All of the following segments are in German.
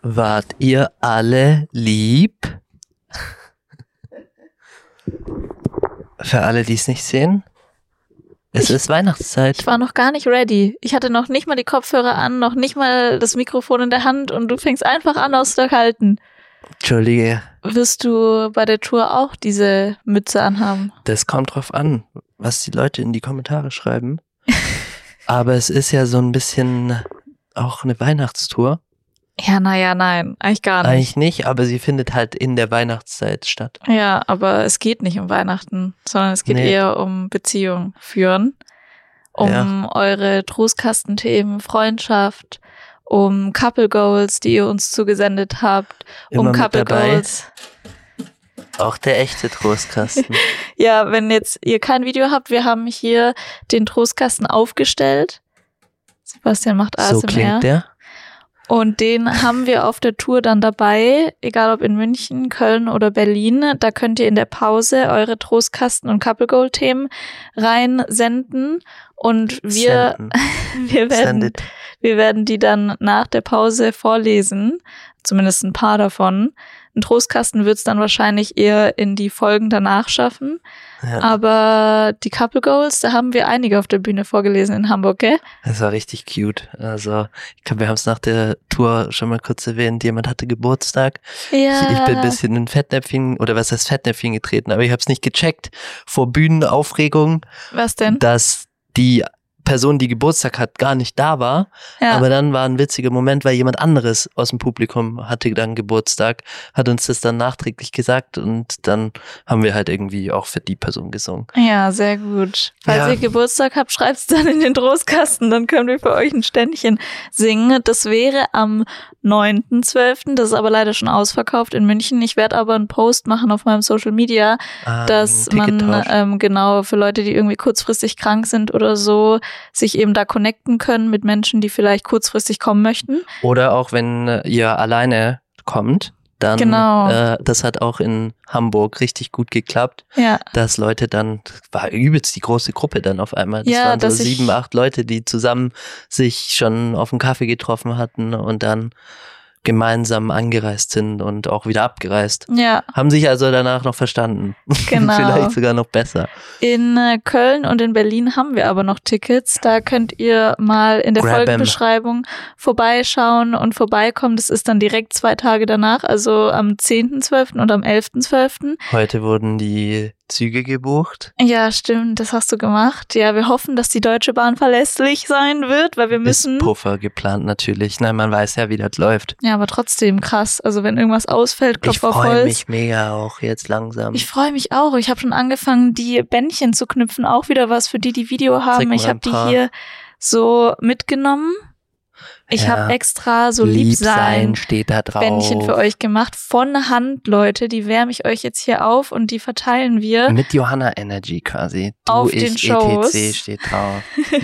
Wart ihr alle lieb? Für alle, die es nicht sehen, es ist Weihnachtszeit. Ich war noch gar nicht ready. Ich hatte noch nicht mal die Kopfhörer an, noch nicht mal das Mikrofon in der Hand und du fängst einfach an aus der Kalten. Entschuldige. Wirst du bei der Tour auch diese Mütze anhaben? Das kommt drauf an, was die Leute in die Kommentare schreiben. Aber es ist ja so ein bisschen auch eine Weihnachtstour. Ja, naja, nein, eigentlich gar nicht. Eigentlich nicht, aber sie findet halt in der Weihnachtszeit statt. Ja, aber es geht nicht um Weihnachten, sondern es geht eher um Beziehung führen, um eure Trostkastenthemen, Freundschaft, um Couple Goals, die ihr uns zugesendet habt, Immer um Couple mit dabei. Goals. Auch der echte Trostkasten. Ja, wenn jetzt ihr kein Video habt, wir haben hier den Trostkasten aufgestellt. Sebastian macht ASMR. So klingt der. Und den haben wir auf der Tour dann dabei, egal ob in München, Köln oder Berlin. Da könnt ihr in der Pause eure Trostkasten- und Couple-Goal-Themen reinsenden. Und wir werden die dann nach der Pause vorlesen, zumindest ein paar davon. Ein Trostkasten wird es dann wahrscheinlich eher in die Folgen danach schaffen. Ja. Aber die Couple Goals, da haben wir einige auf der Bühne vorgelesen in Hamburg, gell? Das war richtig cute. Also, ich glaube, wir haben es nach der Tour schon mal kurz erwähnt. Jemand hatte Geburtstag. Ja. Ich bin ein bisschen in Fettnäpfchen, oder was heißt Fettnäpfchen getreten, aber ich habe es nicht gecheckt vor Bühnenaufregung. Was denn? Dass die Person, die Geburtstag hat, gar nicht da war. Ja. Aber dann war ein witziger Moment, weil jemand anderes aus dem Publikum hatte dann Geburtstag, hat uns das dann nachträglich gesagt und dann haben wir halt irgendwie auch für die Person gesungen. Ja, sehr gut. Falls ihr Geburtstag habt, schreibt's dann in den Trostkasten, dann können wir für euch ein Ständchen singen. Das wäre am 9.12., das ist aber leider schon ausverkauft in München. Ich werde aber einen Post machen auf meinem Social Media, dass man genau für Leute, die irgendwie kurzfristig krank sind oder so, sich eben da connecten können mit Menschen, die vielleicht kurzfristig kommen möchten. Oder auch wenn ihr alleine kommt, dann, das hat auch in Hamburg richtig gut geklappt, dass Leute dann, war übelst die große Gruppe dann auf einmal, das waren so 7, 8 Leute, die zusammen sich schon auf einen Kaffee getroffen hatten und dann gemeinsam angereist sind und auch wieder abgereist. Ja. Haben sich also danach noch verstanden. Genau. Vielleicht sogar noch besser. In Köln und in Berlin haben wir aber noch Tickets. Da könnt ihr mal in der Folgenbeschreibung vorbeischauen und vorbeikommen. Das ist dann direkt 2 Tage danach, also am 10.12. und am 11.12. Heute wurden die Züge gebucht. Ja, stimmt, das hast du gemacht. Ja, wir hoffen, dass die Deutsche Bahn verlässlich sein wird, weil wir müssen... Ist Puffer geplant natürlich. Nein, man weiß ja, wie das läuft. Ja, aber trotzdem krass. Also wenn irgendwas ausfällt, Klopf auf Holz. Ich freue mich mega auch jetzt langsam. Ich freue mich auch. Ich habe schon angefangen, die Bändchen zu knüpfen. Auch wieder was für die Video haben. Ich habe die hier so mitgenommen. Ich habe extra so Liebsein steht da drauf. Bändchen für euch gemacht. Von Hand, Leute. Die wärme ich euch jetzt hier auf und die verteilen wir. Mit Johanna Energy quasi. Du, auf ich, den Shows. ETC steht drauf.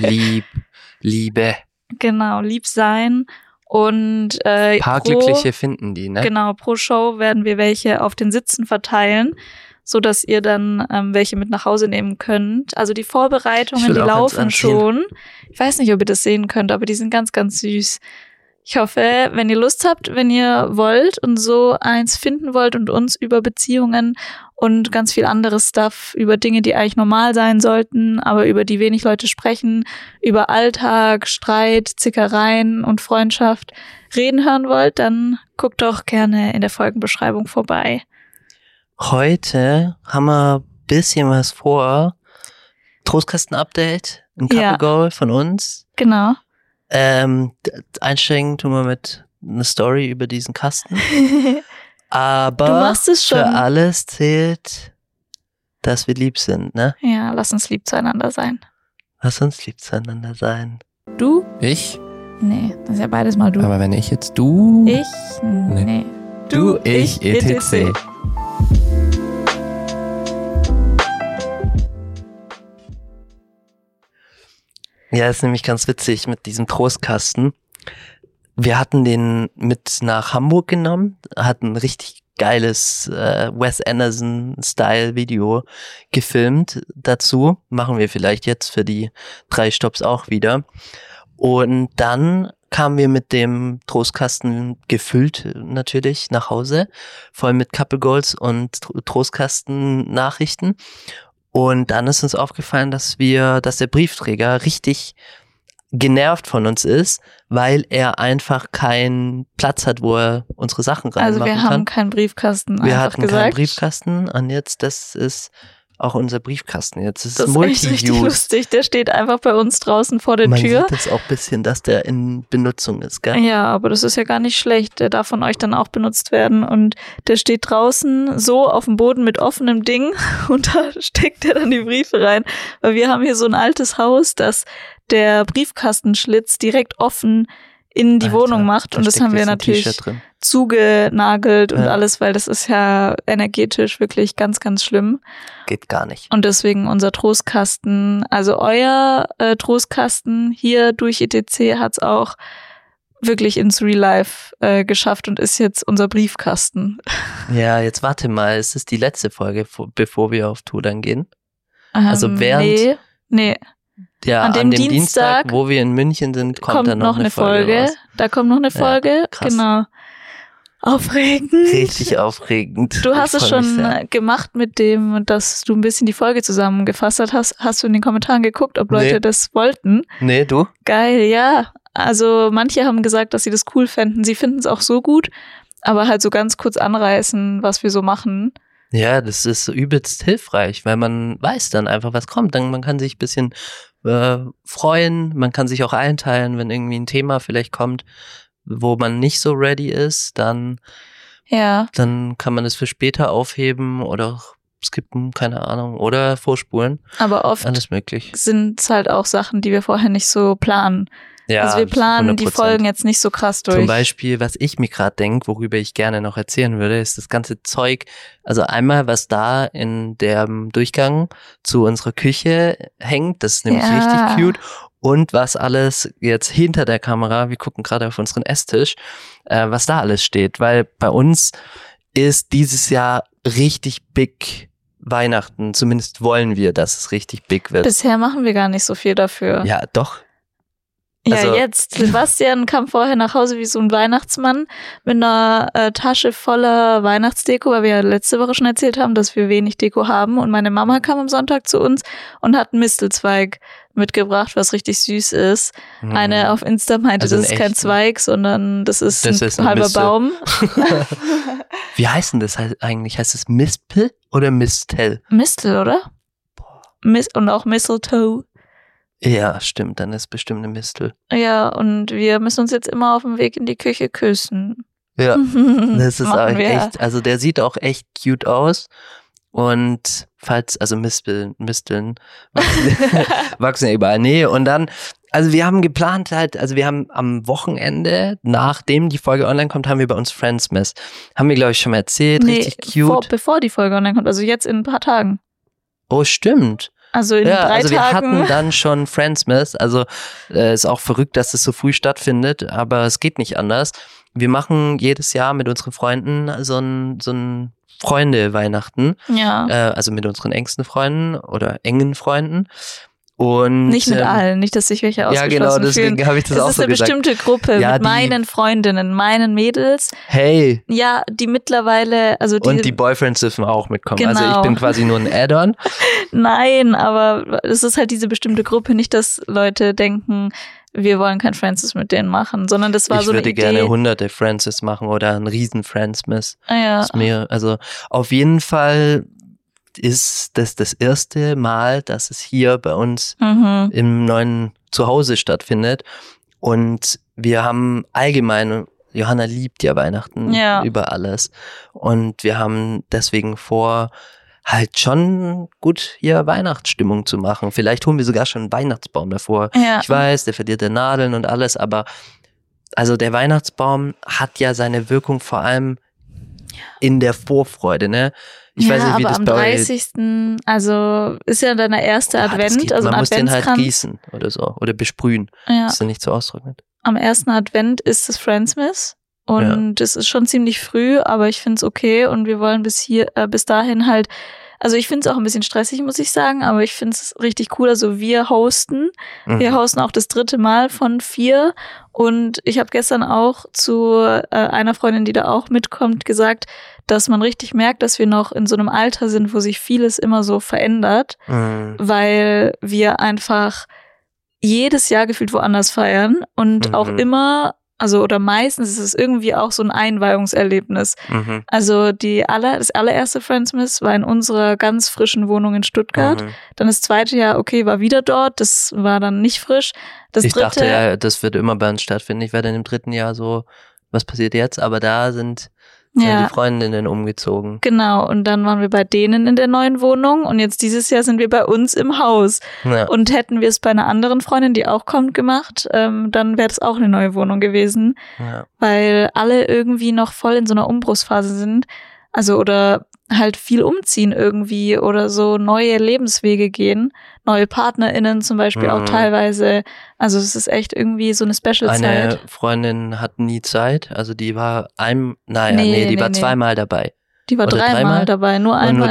Liebe. Genau, lieb sein. Und paar Glückliche finden die, ne? Genau, pro Show werden wir welche auf den Sitzen verteilen, so dass ihr dann welche mit nach Hause nehmen könnt. Also die Vorbereitungen, die laufen schon. Ich weiß nicht, ob ihr das sehen könnt, aber die sind ganz, ganz süß. Ich hoffe, wenn ihr Lust habt, wenn ihr wollt und so eins finden wollt und uns über Beziehungen und ganz viel anderes Stuff, über Dinge, die eigentlich normal sein sollten, aber über die wenig Leute sprechen, über Alltag, Streit, Zickereien und Freundschaft reden hören wollt, dann guckt doch gerne in der Folgenbeschreibung vorbei. Heute haben wir ein bisschen was vor. Trostkasten-Update, ein Couple Goal von uns. Genau. Einsteigen tun wir mit einer Story über diesen Kasten. Aber du machst es schon. Für alles zählt, dass wir lieb sind, ne? Ja, lass uns lieb zueinander sein. Lass uns lieb zueinander sein. Du? Ich? Nee, das ist ja beides mal du. Aber wenn ich jetzt du... Ich? Nee. Du, ich, etc. Ja, ist nämlich ganz witzig mit diesem Trostkasten. Wir hatten den mit nach Hamburg genommen, hatten ein richtig geiles Wes Anderson-Style-Video gefilmt dazu. Machen wir vielleicht jetzt für die 3 Stops auch wieder. Und dann kamen wir mit dem Trostkasten gefüllt natürlich nach Hause, voll mit Couple Goals und Trostkasten-Nachrichten. Und dann ist uns aufgefallen, dass der Briefträger richtig genervt von uns ist, weil er einfach keinen Platz hat, wo er unsere Sachen reinmachen kann. Also wir haben keinen Briefkasten, wir hatten keinen Briefkasten und jetzt, das ist auch unser Briefkasten. Jetzt ist das ist echt richtig lustig. Der steht einfach bei uns draußen vor der Tür. Man sieht das auch ein bisschen, dass der in Benutzung ist, gell? Ja, aber das ist ja gar nicht schlecht. Der darf von euch dann auch benutzt werden. Und der steht draußen so auf dem Boden mit offenem Ding und da steckt er dann die Briefe rein. Weil wir haben hier so ein altes Haus, das der Briefkastenschlitz direkt offen in die Wohnung macht. Und das haben wir natürlich zugenagelt und alles, weil das ist ja energetisch wirklich ganz, ganz schlimm. Geht gar nicht. Und deswegen unser Trostkasten, also euer Trostkasten hier durch ETC hat's auch wirklich ins Real Life geschafft und ist jetzt unser Briefkasten. Ja, jetzt warte mal, es ist die letzte Folge, bevor wir auf Tour dann gehen. Also während... Nee. Ja, an dem Dienstag, wo wir in München sind, kommt dann noch eine Folge raus. Da kommt noch eine Folge, ja, krass. Genau. Aufregend. Richtig aufregend. Du hast es schon gemacht mit dem, dass du ein bisschen die Folge zusammengefasst hast. Hast du in den Kommentaren geguckt, ob Leute das wollten? Nee, du? Geil, ja. Also manche haben gesagt, dass sie das cool fänden. Sie finden es auch so gut, aber halt so ganz kurz anreißen, was wir so machen. Ja, das ist übelst hilfreich, weil man weiß dann einfach, was kommt. Dann man kann sich ein bisschen freuen, man kann sich auch einteilen, wenn irgendwie ein Thema vielleicht kommt, wo man nicht so ready ist, dann kann man es für später aufheben oder skippen, keine Ahnung, oder vorspulen. Aber oft alles möglich. Sind es halt auch Sachen, die wir vorher nicht so planen. Ja, also wir planen 100%. Die Folgen jetzt nicht so krass durch. Zum Beispiel, was ich mir gerade denke, worüber ich gerne noch erzählen würde, ist das ganze Zeug, also einmal, was da in dem Durchgang zu unserer Küche hängt, das ist nämlich richtig cute, und was alles jetzt hinter der Kamera, wir gucken gerade auf unseren Esstisch, was da alles steht, weil bei uns ist dieses Jahr richtig big Weihnachten, zumindest wollen wir, dass es richtig big wird. Bisher machen wir gar nicht so viel dafür. Ja, doch. Ja, jetzt. Sebastian kam vorher nach Hause wie so ein Weihnachtsmann mit einer Tasche voller Weihnachtsdeko, weil wir ja letzte Woche schon erzählt haben, dass wir wenig Deko haben. Und meine Mama kam am Sonntag zu uns und hat einen Mistelzweig mitgebracht, was richtig süß ist. Eine auf Insta meinte, also das ist kein Zweig, sondern das ist ein halber Mistel. Baum. Wie heißt denn das eigentlich? Heißt es Mispel oder Mistel? Mistel, oder? Und auch Mistletoe. Ja, stimmt, dann ist bestimmt eine Mistel. Ja, und wir müssen uns jetzt immer auf dem Weg in die Küche küssen. Ja, das ist auch echt, also der sieht auch echt cute aus. Und Misteln wachsen ja überall. Nee, und dann, also wir haben geplant halt, also wir haben am Wochenende, nachdem die Folge online kommt, haben wir bei uns Friendsmas. Haben wir, glaube ich, schon mal erzählt, richtig cute. Bevor die Folge online kommt, also jetzt in ein paar Tagen. Oh, stimmt. Also in 3 Tagen. Also wir hatten dann schon Friendsmas, also ist auch verrückt, dass es so früh stattfindet, aber es geht nicht anders. Wir machen jedes Jahr mit unseren Freunden so ein Freunde-Weihnachten. Ja. Also mit unseren engsten Freunden oder engen Freunden. Und nicht mit allen, nicht, dass sich welche ausgeschlossen fühlen. Ja, genau, deswegen habe ich das auch so gesagt. Es ist eine bestimmte Gruppe mit meinen Freundinnen, meinen Mädels. Hey. Ja, die mittlerweile, also die. Und die Boyfriends dürfen auch mitkommen. Genau. Also ich bin quasi nur ein Add-on. Nein, aber es ist halt diese bestimmte Gruppe, nicht, dass Leute denken, wir wollen kein Friendsmas mit denen machen, sondern das war so eine Idee. Ich würde gerne hunderte Friendsmas machen oder einen riesen Friendsmas. Ja. Also auf jeden Fall ist das erste Mal, dass es hier bei uns im neuen Zuhause stattfindet. Und wir haben allgemein, Johanna liebt ja Weihnachten über alles. Und wir haben deswegen vor, halt schon gut hier Weihnachtsstimmung zu machen. Vielleicht holen wir sogar schon einen Weihnachtsbaum davor. Ja. Ich weiß, der verliert Nadeln und alles, aber also der Weihnachtsbaum hat ja seine Wirkung vor allem in der Vorfreude, ne? Ich weiß nicht, wie das bei euch... am 30. Also ist ja dann der erste Advent, also man ein muss den halt Adventskranz. gießen oder so, oder besprühen, dass er nicht so austrocknet. Am ersten Advent ist das Friendsmas und es ist schon ziemlich früh, aber ich finde es okay und wir wollen bis dahin halt Also ich finde es auch ein bisschen stressig, muss ich sagen, aber ich finde es richtig cool. Also wir hosten auch das 3. Mal von 4 und ich habe gestern auch zu einer Freundin, die da auch mitkommt, gesagt, dass man richtig merkt, dass wir noch in so einem Alter sind, wo sich vieles immer so verändert, weil wir einfach jedes Jahr gefühlt woanders feiern und auch immer, also oder meistens ist es irgendwie auch so ein Einweihungserlebnis. Also das allererste Friendsmas war in unserer ganz frischen Wohnung in Stuttgart. Dann das 2. Jahr, okay, war wieder dort, das war dann nicht frisch. Ich dachte ja, das wird immer bei uns stattfinden. Ich werde dann im 3. Jahr so, was passiert jetzt? Aber da sind die Freundinnen umgezogen. Genau, und dann waren wir bei denen in der neuen Wohnung und jetzt dieses Jahr sind wir bei uns im Haus. Ja. Und hätten wir es bei einer anderen Freundin, die auch kommt, gemacht, dann wäre das auch eine neue Wohnung gewesen, weil alle irgendwie noch voll in so einer Umbruchsphase sind. Also oder halt viel umziehen irgendwie oder so neue Lebenswege gehen, neue PartnerInnen zum Beispiel auch teilweise. Also es ist echt irgendwie so eine Special-Zeit. Eine Freundin hat nie Zeit, also die war die war 2-mal dabei. Die war 3-mal dabei, nur einmal.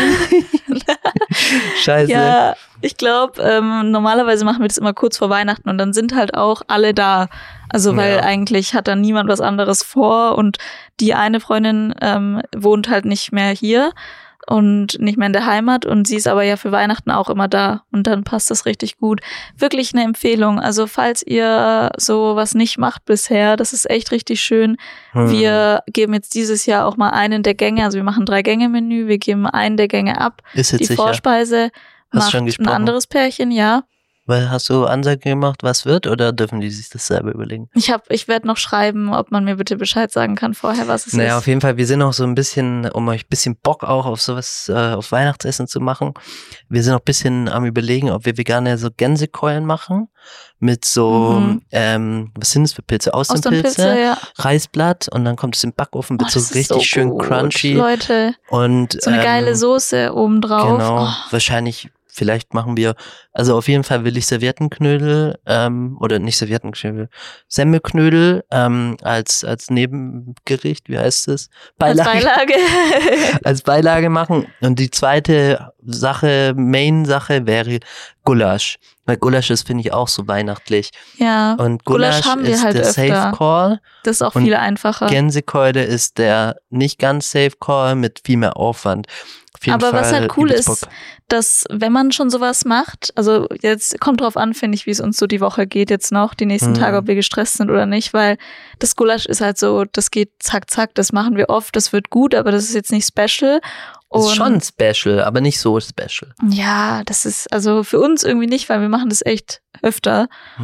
Scheiße. Ja, ich glaube, normalerweise machen wir das immer kurz vor Weihnachten und dann sind halt auch alle da. Also weil eigentlich hat dann niemand was anderes vor und die eine Freundin wohnt halt nicht mehr hier und nicht mehr in der Heimat und sie ist aber ja für Weihnachten auch immer da und dann passt das richtig gut. Wirklich eine Empfehlung, also falls ihr so was nicht macht bisher, das ist echt richtig schön. Wir geben jetzt dieses Jahr auch mal einen der Gänge, also wir machen 3-Gänge-Menü, wir geben einen der Gänge ab. Ist jetzt die sicher? Vorspeise macht ein anderes Pärchen, ja. Weil hast du Ansage gemacht, was wird, oder dürfen die sich das selber überlegen? Ich werde noch schreiben, ob man mir bitte Bescheid sagen kann vorher, was es ist. Naja, auf jeden Fall, wir sind auch so ein bisschen, um euch ein bisschen Bock auch auf sowas, auf Weihnachtsessen zu machen. Wir sind auch ein bisschen am Überlegen, ob wir vegane so Gänsekeulen machen. Mit so, was sind das für Pilze? Austernpilze, ja. Reisblatt und dann kommt es im Backofen, wird so richtig so schön crunchy. Leute, und so eine geile Soße obendrauf. Genau, wahrscheinlich. Vielleicht machen wir, also auf jeden Fall will ich Serviettenknödel, oder nicht Serviettenknödel, Semmelknödel als Nebengericht, wie heißt es? Beilage. Als Beilage machen. Und die zweite Main-Sache wäre Gulasch. Weil Gulasch ist, finde ich, auch so weihnachtlich. Ja, und Gulasch haben wir ist halt der öfter. Safe Call. Das ist auch viel einfacher. Gänsekeule ist der nicht ganz Safe Call mit viel mehr Aufwand. Aber was halt cool ist, dass wenn man schon sowas macht, also jetzt kommt drauf an, finde ich, wie es uns so die Woche geht jetzt noch, die nächsten Tage, ob wir gestresst sind oder nicht, weil das Gulasch ist halt so, das geht zack, zack, das machen wir oft, das wird gut, aber das ist jetzt nicht special. Das ist schon special, aber nicht so special. Ja, das ist also für uns irgendwie nicht, weil wir machen das echt öfter.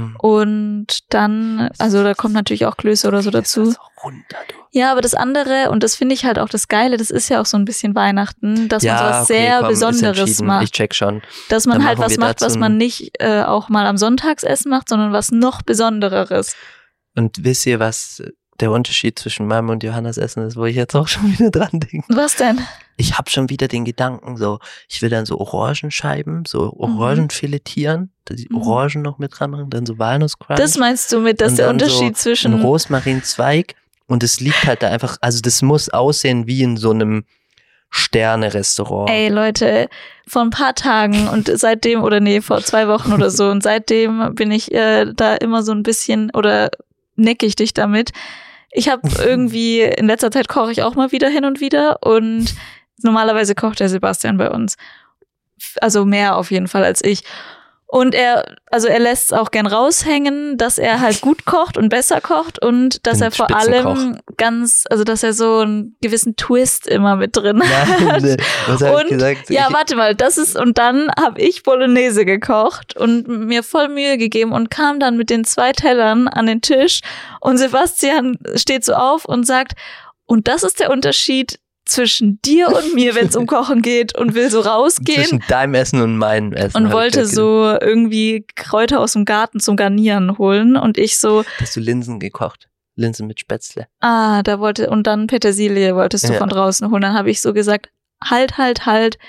Und dann, also da kommt natürlich auch Klöße oder so dazu. Ja, aber das andere, und das finde ich halt auch das Geile, das ist ja auch so ein bisschen Weihnachten, dass man sowas sehr Besonderes macht. Ich check schon. Dass man halt was macht, was man nicht auch mal am Sonntagsessen macht, sondern was noch Besondereres. Und wisst ihr, was der Unterschied zwischen meinem und Johannas Essen ist, wo ich jetzt auch schon wieder dran denke? Was denn? Ich habe schon wieder den Gedanken, so, ich will dann so Orangenscheiben, so Orangen filetieren, die Orangen noch mit dran machen, dann so Walnusscrunch. Das meinst du mit, dass der Unterschied so zwischen ein Rosmarinzweig und es liegt halt da einfach, also das muss aussehen wie in so einem Sterne-Restaurant. Ey Leute, vor ein paar Tagen und seitdem, vor 2 Wochen oder so und seitdem bin ich da immer so ein bisschen oder necke ich dich damit. Ich habe irgendwie, in letzter Zeit koche ich auch mal wieder hin und wieder und normalerweise kocht der Sebastian bei uns. Also mehr auf jeden Fall als ich. Und er lässt es auch gern raushängen, dass er halt gut kocht und besser kocht und dass er vor allem dass er so einen gewissen Twist immer mit drin hat. Was hab ich gesagt? Ja, warte mal, und dann habe ich Bolognese gekocht und mir voll Mühe gegeben und kam dann mit den 2 Tellern an den Tisch und Sebastian steht so auf und sagt, und das ist der Unterschied zwischen dir und mir, wenn es um Kochen geht und will so rausgehen. Zwischen deinem Essen und meinem Essen. Und wollte so irgendwie Kräuter aus dem Garten zum Garnieren holen und ich so. Hast du Linsen gekocht? Linsen mit Spätzle. Und dann Petersilie wolltest du von draußen holen. Dann habe ich so gesagt, halt.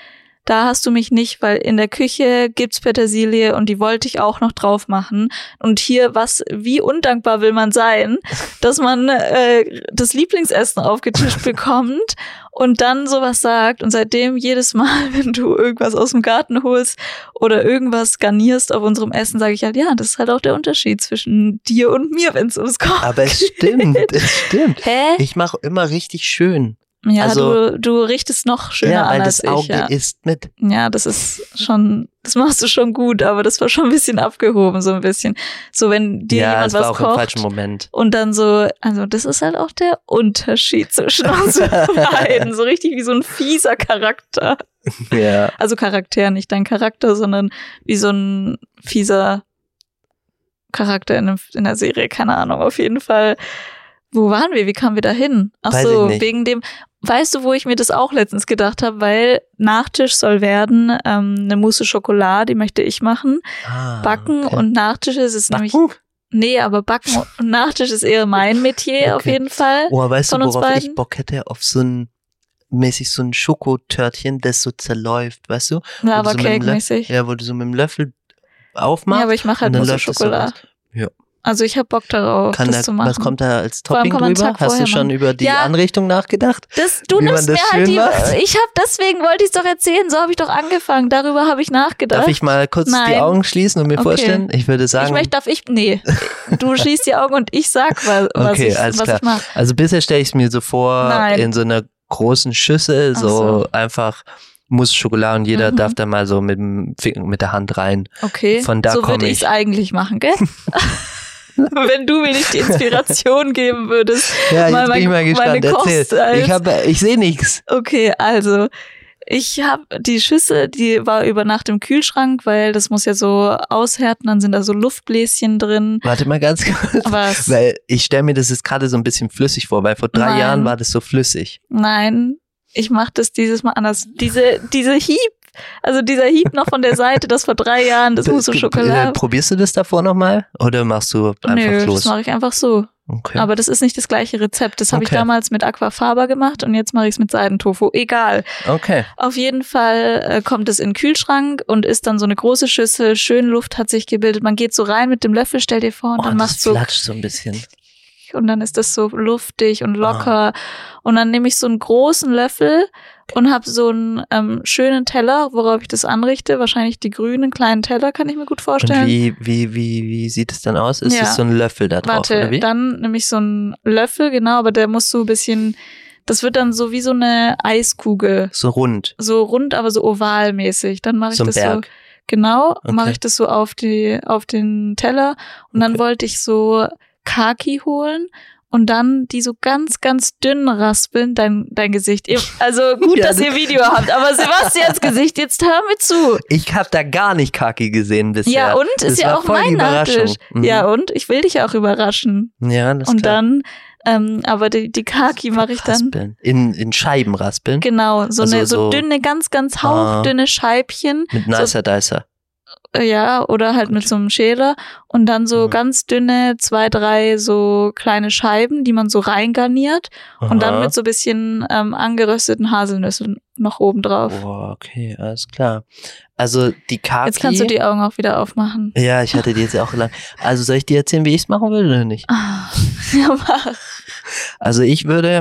da hast du mich nicht, weil in der Küche gibt's Petersilie und die wollte ich auch noch drauf machen. Und hier, wie undankbar will man sein, dass man das Lieblingsessen aufgetischt bekommt und dann sowas sagt. Und seitdem jedes Mal, wenn du irgendwas aus dem Garten holst oder irgendwas garnierst auf unserem Essen, sage ich halt, ja, das ist halt auch der Unterschied zwischen dir und mir, wenn es ums Kochen geht. Aber es stimmt. Hä? Ich mache immer richtig schön. Ja, also, du richtest noch schöner an als ich. Ja, weil das Auge isst mit. Ja, das machst du schon gut, aber das war schon ein bisschen abgehoben, so ein bisschen. So, wenn dir jemand was kocht. Ja, das war auch im falschen Moment. Und dann so, also das ist halt auch der Unterschied zwischen uns beiden. So richtig wie so ein fieser Charakter. Ja. Also Charakter, nicht dein Charakter, sondern wie so ein fieser Charakter in der Serie, keine Ahnung, auf jeden Fall. Wo waren wir? Wie kamen wir da hin? Ach so, wegen dem, weißt du, wo ich mir das auch letztens gedacht habe, weil Nachtisch soll werden eine Mousse Schokolade, die möchte ich machen. Backen und Nachtisch ist es nämlich. Nee, aber Backen und Nachtisch ist eher mein Metier auf jeden Fall. Oh, weißt du, worauf ich Bock hätte? Auf so ein Schokotörtchen, das so zerläuft, weißt du? Ja, aber so Cake-mäßig. Ja, wo du so mit dem Löffel aufmachst. Ja, aber ich mache halt Mousse Schokolade. Ja. Also ich habe Bock darauf, das zu machen. Was kommt da als Topping drüber? Hast du schon über die Anrichtung nachgedacht? Du nimmst mir halt deswegen wollte ich es doch erzählen, so habe ich doch angefangen, darüber habe ich nachgedacht. Darf ich mal kurz die Augen schließen und mir vorstellen? Ich würde sagen. Du schließt die Augen und ich sag, was ich mache. Also bisher stelle ich es mir so vor, in so einer großen Schüssel, so einfach Mousse Schokolade und jeder darf da mal so mit der Hand rein. Okay, von da so würde ich es eigentlich machen, gell? Wenn du mir nicht die Inspiration geben würdest. Ja, jetzt bin ich mal gespannt. Erzähl. Ich sehe nichts. Okay, also ich habe die Schüssel, die war über Nacht im Kühlschrank, weil das muss ja so aushärten, dann sind da so Luftbläschen drin. Warte mal ganz kurz. Was? Weil ich stelle mir das jetzt gerade so ein bisschen flüssig vor, weil vor 3 Jahren war das so flüssig. Nein, ich mache das dieses Mal anders. Dieser Hieb noch von der Seite, das vor 3 Jahren, das Mousse Schokolade. Probierst du das davor nochmal oder machst du einfach los? Das mache ich einfach so. Okay. Aber das ist nicht das gleiche Rezept. Das habe ich damals mit Aquafaba gemacht und jetzt mache ich es mit Seidentofu. Egal. Okay. Auf jeden Fall kommt es in den Kühlschrank und ist dann so eine große Schüssel. Schön Luft hat sich gebildet. Man geht so rein mit dem Löffel, stell dir vor, und dann machst du. Das flatscht so ein bisschen. Und dann ist das so luftig und locker. Und dann nehme ich so einen großen Löffel und habe so einen schönen Teller, worauf ich das anrichte. Wahrscheinlich die grünen kleinen Teller, kann ich mir gut vorstellen. Und wie sieht es dann aus? Ist es so ein Löffel da drauf? Oder wie? Dann nehme ich so einen Löffel, genau, aber der muss so ein bisschen, das wird dann so wie so eine Eiskugel. So rund. So rund, aber so ovalmäßig. Dann mache ich das Berg. so. Genau, mache ich das so auf den Teller. Und dann wollte ich so Kaki holen und dann die so ganz, ganz dünn raspeln, dein Gesicht. Also gut, dass ihr Video habt, aber Sebastians Gesicht, jetzt hör mir zu. Ich habe da gar nicht Kaki gesehen bisher. Ja, und ist ja auch mein Nachtisch. Ja, und ich will dich ja auch überraschen. Ja, das ist und klar. Dann, aber die Kaki mache ich dann. Raspeln. In Scheiben raspeln? Genau, so dünne, ganz, ganz hauchdünne Scheibchen. Mit Nicer Dicer. Ja, oder halt mit so einem Schäler und dann so ganz dünne 2, 3 so kleine Scheiben, die man so reingarniert und dann mit so ein bisschen angerösteten Haselnüssen noch oben drauf. Oh, okay, alles klar. Also die Kaki. Jetzt kannst du die Augen auch wieder aufmachen. Ja, ich hatte die jetzt auch lang. Also soll ich dir erzählen, wie ich es machen will oder nicht? Ja, mach. Also ich würde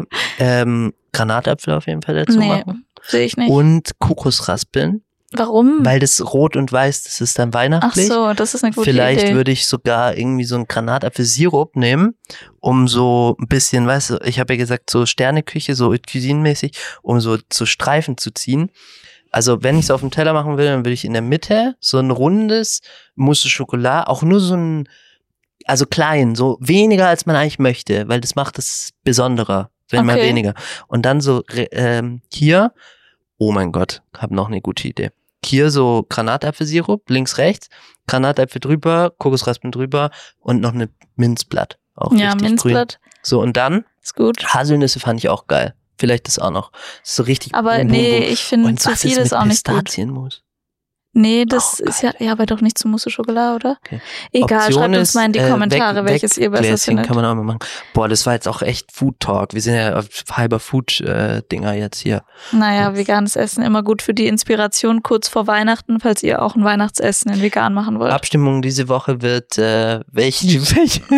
Granatapfel auf jeden Fall dazu machen. Sehe ich nicht. Und Kokos raspeln. Warum? Weil das Rot und Weiß, das ist dann weihnachtlich. Ach so, das ist eine gute Vielleicht Idee. würde ich sogar irgendwie so einen Granatapfelsirup nehmen, um so ein bisschen, weißt du, ich habe ja gesagt, so Sterneküche, so Cuisine-mäßig, um so Streifen zu ziehen. Also wenn ich es auf dem Teller machen will, dann würde ich in der Mitte so ein rundes Mousse Schokolade, auch nur so ein, also klein, so weniger als man eigentlich möchte, weil das macht es besonderer, wenn mal weniger. Und dann so hier, oh mein Gott, hab noch eine gute Idee. Hier so Granatapfelsirup, links, rechts, Granatapfel drüber, Kokosraspeln drüber und noch eine Minzblatt. Auch richtig Minzblatt. Grün. So, und dann ist gut. Haselnüsse fand ich auch geil. Vielleicht das auch noch. Das ist so richtig. Aber nee, ich finde zu viel ist auch nicht gut. Pistazienmus. Nee, das ist ja aber doch nicht zu Mousse Schokolade, oder? Okay. Egal, Option schreibt uns mal in die Kommentare, welches ihr besser findet. Kann man auch mal machen. Boah, das war jetzt auch echt Food Talk. Wir sind ja auf halber Food-Dinger jetzt hier. Naja, veganes Essen immer gut für die Inspiration kurz vor Weihnachten, falls ihr auch ein Weihnachtsessen in vegan machen wollt. Abstimmung diese Woche wird welches?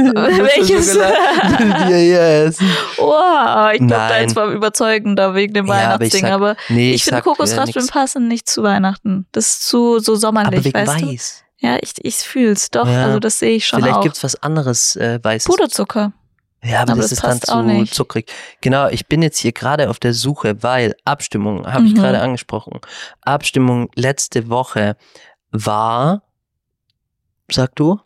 Oh, ich glaube, da jetzt war überzeugender wegen dem Weihnachtsding, aber ich finde Kokosraspeln passen nicht zu Weihnachten. Das ist zu so sommerlich, aber wegen weißt weiß. Du? Ja, ich fühl's doch, also das sehe ich schon Vielleicht auch. Gibt's was anderes Weißes. Puderzucker. Ja, aber das ist dann zu zuckrig. Genau, ich bin jetzt hier gerade auf der Suche, weil Abstimmung, habe ich gerade angesprochen. Abstimmung letzte Woche war, sag du?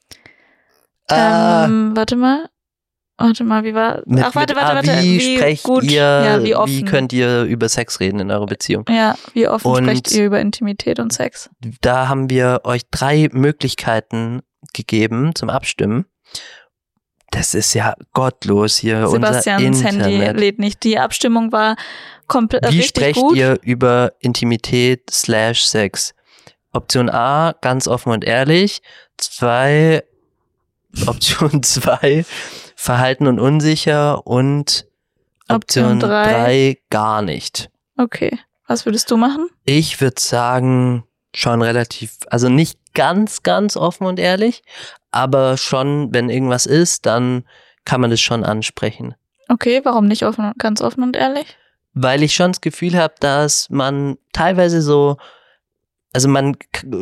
Warte mal, wie war? Warte. Wie sprecht ihr, wie offen? Wie könnt ihr über Sex reden in eurer Beziehung? Ja, wie offen sprecht ihr über Intimität und Sex? Da haben wir euch 3 Möglichkeiten gegeben zum Abstimmen. Das ist ja gottlos hier, Sebastians unser Internet. Handy lädt nicht. Die Abstimmung war komplett richtig gut. Wie sprecht ihr über Intimität / Sex? Option A, ganz offen und ehrlich. Option 2, verhalten und unsicher, und Option 3, gar nicht. Okay, was würdest du machen? Ich würde sagen, schon relativ, also nicht ganz offen und ehrlich, aber schon, wenn irgendwas ist, dann kann man das schon ansprechen. Okay, warum nicht ganz offen und ehrlich? Weil ich schon das Gefühl habe, dass man teilweise so, also man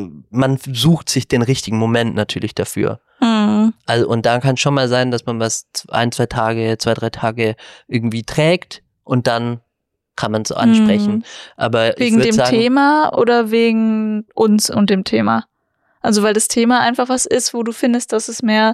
sucht sich den richtigen Moment natürlich dafür. Also, und da kann schon mal sein, dass man was 2-3 Tage irgendwie trägt und dann kann man es so ansprechen. Aber wegen dem sagen, Thema oder wegen uns und dem Thema? Also weil das Thema einfach was ist, wo du findest, dass es mehr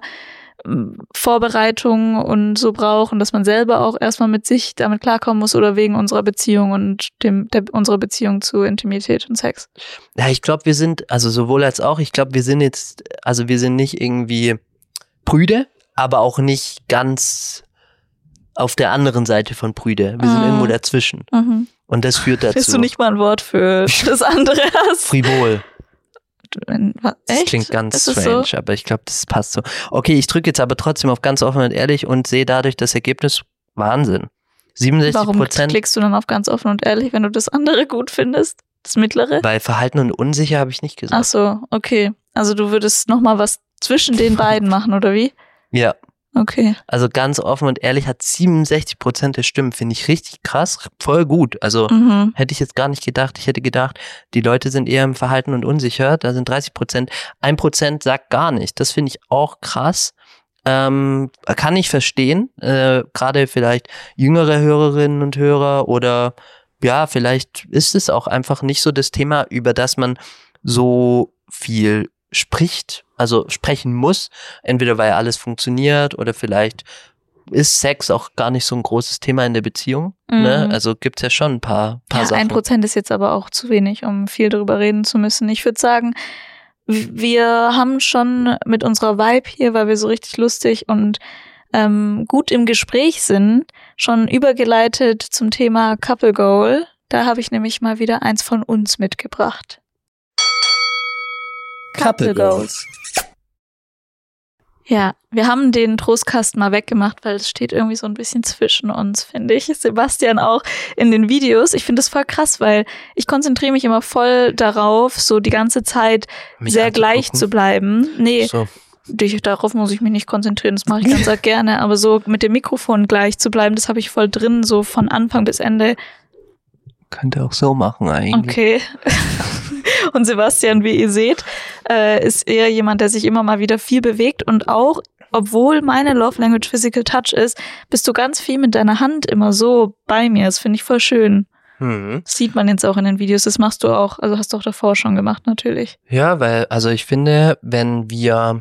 Vorbereitung und so braucht und dass man selber auch erstmal mit sich damit klarkommen muss, oder wegen unserer Beziehung und unserer Beziehung zu Intimität und Sex? Ja, ich glaube, wir sind, also sowohl als auch, ich glaube, wir sind nicht irgendwie prüde, aber auch nicht ganz auf der anderen Seite von prüde. Wir sind irgendwo dazwischen. Und das führt dazu. Dass du nicht mal ein Wort für das andere hast. Frivol. Das Echt? klingt ganz strange, so? Aber ich glaube, das passt so. Okay, ich drücke jetzt aber trotzdem auf ganz offen und ehrlich und sehe dadurch das Ergebnis Wahnsinn. 67%. Warum klickst du dann auf ganz offen und ehrlich, wenn du das andere gut findest? Das mittlere? Weil verhalten und unsicher habe ich nicht gesagt. Ach so, okay. Also du würdest nochmal was zwischen den beiden machen, oder wie? Ja. Okay. Also ganz offen und ehrlich hat 67% der Stimmen, finde ich richtig krass, voll gut. Also hätte ich jetzt gar nicht gedacht. Ich hätte gedacht, die Leute sind eher im Verhalten und unsicher. Da sind 30%. 1% sagt gar nicht. Das finde ich auch krass. Kann ich verstehen. Gerade vielleicht jüngere Hörerinnen und Hörer, oder ja, vielleicht ist es auch einfach nicht so das Thema, über das man so viel spricht, also sprechen muss, entweder weil alles funktioniert oder vielleicht ist Sex auch gar nicht so ein großes Thema in der Beziehung. Ne? Also gibt's ja schon ein paar Sachen. 1% ist jetzt aber auch zu wenig, um viel darüber reden zu müssen. Ich würde sagen, wir haben schon mit unserer Vibe hier, weil wir so richtig lustig und gut im Gespräch sind, schon übergeleitet zum Thema Couple Goal. Da habe ich nämlich mal wieder eins von uns mitgebracht. Couple Goals. Ja, wir haben den Trostkasten mal weggemacht, weil es steht irgendwie so ein bisschen zwischen uns, finde ich. Sebastian auch in den Videos. Ich finde das voll krass, weil ich konzentriere mich immer voll darauf, so die ganze Zeit sehr gleich zu bleiben. Nee, so. Darauf muss ich mich nicht konzentrieren, das mache ich ganz gerne. Aber so mit dem Mikrofon gleich zu bleiben, das habe ich voll drin, so von Anfang bis Ende. Könnte auch so machen eigentlich. Okay. Und Sebastian, wie ihr seht, ist eher jemand, der sich immer mal wieder viel bewegt, und auch, obwohl meine Love Language Physical Touch ist, bist du ganz viel mit deiner Hand immer so bei mir. Das finde ich voll schön. Das sieht man jetzt auch in den Videos. Das machst du auch, also hast du auch davor schon gemacht, natürlich. Ja, weil, also ich finde, wenn wir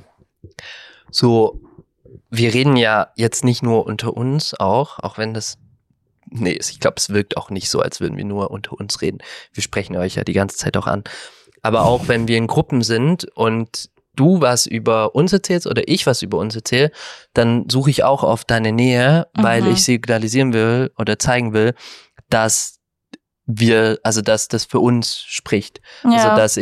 reden ja jetzt nicht nur unter uns auch wenn das, nee, ich glaube, es wirkt auch nicht so, als würden wir nur unter uns reden. Wir sprechen euch ja die ganze Zeit auch an. Aber auch wenn wir in Gruppen sind und du was über uns erzählst oder ich was über uns erzähle, dann suche ich auch auf deine Nähe, weil ich signalisieren will oder zeigen will, dass dass das für uns spricht. Ja. Also, dass ich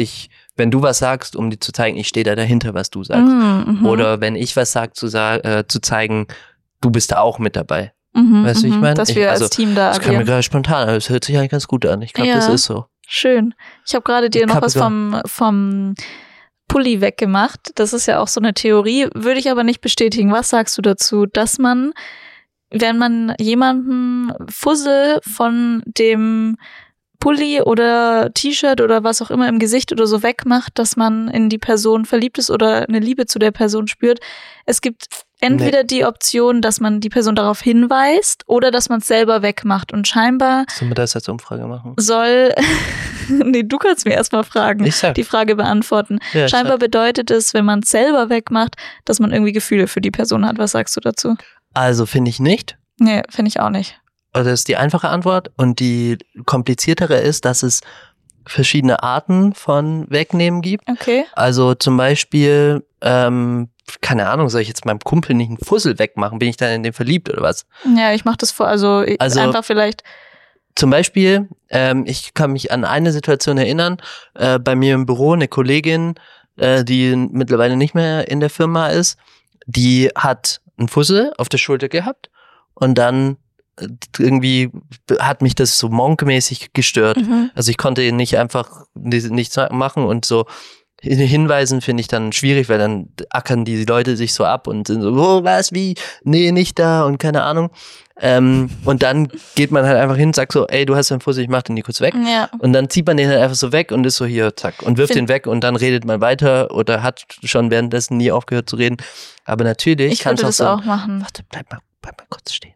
wenn du was sagst, um dir zu zeigen, ich stehe da dahinter, was du sagst. Oder wenn ich was sage, zu zeigen, du bist da auch mit dabei. Weißt du, wie ich meine? Dass wir als Team da agieren. Das kam mir gerade spontan, aber das hört sich eigentlich ganz gut an. Ich glaube, das ist so. Schön. Ich habe gerade dir noch was vom Pulli weggemacht. Das ist ja auch so eine Theorie, würde ich aber nicht bestätigen. Was sagst du dazu, dass man, wenn man jemanden Fussel von dem Pulli oder T-Shirt oder was auch immer im Gesicht oder so wegmacht, dass man in die Person verliebt ist oder eine Liebe zu der Person spürt? Es gibt entweder die Option, dass man die Person darauf hinweist oder dass man es selber wegmacht. Und scheinbar sollen wir das als Umfrage machen? Nee, du kannst mir erstmal fragen, die Frage beantworten. Ja, scheinbar bedeutet es, wenn man es selber wegmacht, dass man irgendwie Gefühle für die Person hat. Was sagst du dazu? Also finde ich nicht. Nee, finde ich auch nicht. Also das ist die einfache Antwort. Und die kompliziertere ist, dass es verschiedene Arten von Wegnehmen gibt. Okay. Also zum Beispiel, keine Ahnung, soll ich jetzt meinem Kumpel nicht einen Fussel wegmachen? Bin ich dann in den verliebt oder was? Ja, ich mache das also einfach vielleicht. Zum Beispiel, ich kann mich an eine Situation erinnern, bei mir im Büro eine Kollegin, die mittlerweile nicht mehr in der Firma ist, die hat einen Fussel auf der Schulter gehabt und dann irgendwie hat mich das so monkmäßig gestört. Also ich konnte nicht einfach nichts machen und so hinweisen finde ich dann schwierig, weil dann ackern die Leute sich so ab und sind so, oh, was, wie, nee, nicht da und keine Ahnung. Und dann geht man halt einfach hin und sagt so, ey, du hast einen Fussel, ich mach den hier kurz weg. Ja. Und dann zieht man den halt einfach so weg und ist so hier, zack, und wirft den weg und dann redet man weiter oder hat schon währenddessen nie aufgehört zu reden. Aber natürlich ich würde das auch machen. Warte, bleib mal kurz stehen.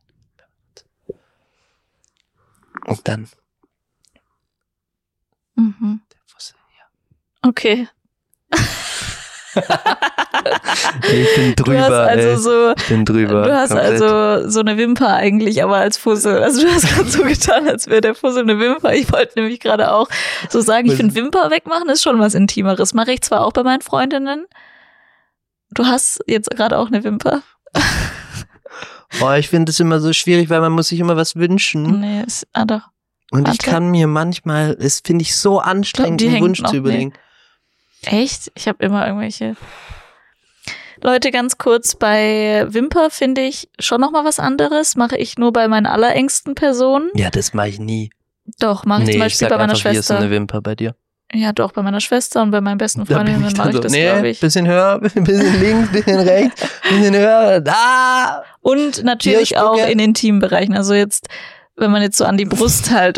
Und dann. Der Fussel, ja. Okay. Ich bin drüber, ich bin drüber. Du hast komplett. Also so eine Wimper eigentlich, aber als Fussel. Also du hast gerade so getan, als wäre der Fussel eine Wimper. Ich wollte nämlich gerade auch so sagen, ich finde Wimper wegmachen ist schon was Intimeres. Mache ich zwar auch bei meinen Freundinnen. Du hast jetzt gerade auch eine Wimper. Boah, ich finde es immer so schwierig, weil man muss sich immer was wünschen. Nee, doch. Und ich kann mir manchmal, es finde ich so anstrengend, den Wunsch zu überlegen. Echt? Ich habe immer irgendwelche. Leute, ganz kurz, bei Wimper finde ich schon nochmal was anderes. Mache ich nur bei meinen allerengsten Personen. Ja, das mache ich nie. Doch, mache ich zum Beispiel bei meiner Schwester. Hier ist eine Wimper bei dir. Ja, doch, bei meiner Schwester und bei meinen besten Freundinnen mache ich das, glaube ich. Bisschen höher, bisschen links, bisschen rechts, bisschen höher, da. Und natürlich auch in intimen Bereichen. Also jetzt, wenn man jetzt so an die Brust halt.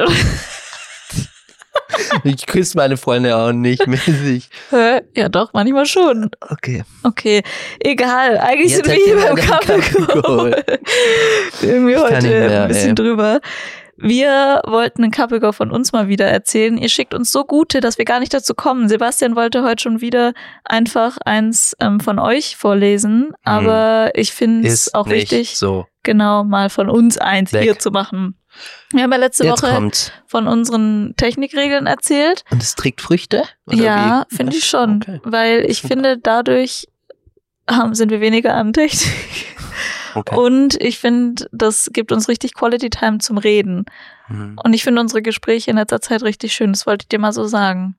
Ich küsse meine Freunde auch nicht mäßig. Ja doch, manchmal schon. Okay, egal. Eigentlich jetzt sind wir hier beim Kaffee. Irgendwie heute ein bisschen drüber. Wir wollten einen Couple von uns mal wieder erzählen. Ihr schickt uns so gute, dass wir gar nicht dazu kommen. Sebastian wollte heute schon wieder einfach eins von euch vorlesen. Aber ich finde es auch wichtig, genau mal von uns eins hier zu machen. Wir haben ja letzte Woche von unseren Technikregeln erzählt. Und es trägt Früchte? Oder ja, finde ich schon. Okay. Weil ich finde, dadurch sind wir weniger an Technik. Okay. Und ich finde, das gibt uns richtig Quality Time zum Reden. Und ich finde unsere Gespräche in letzter Zeit richtig schön. Das wollte ich dir mal so sagen.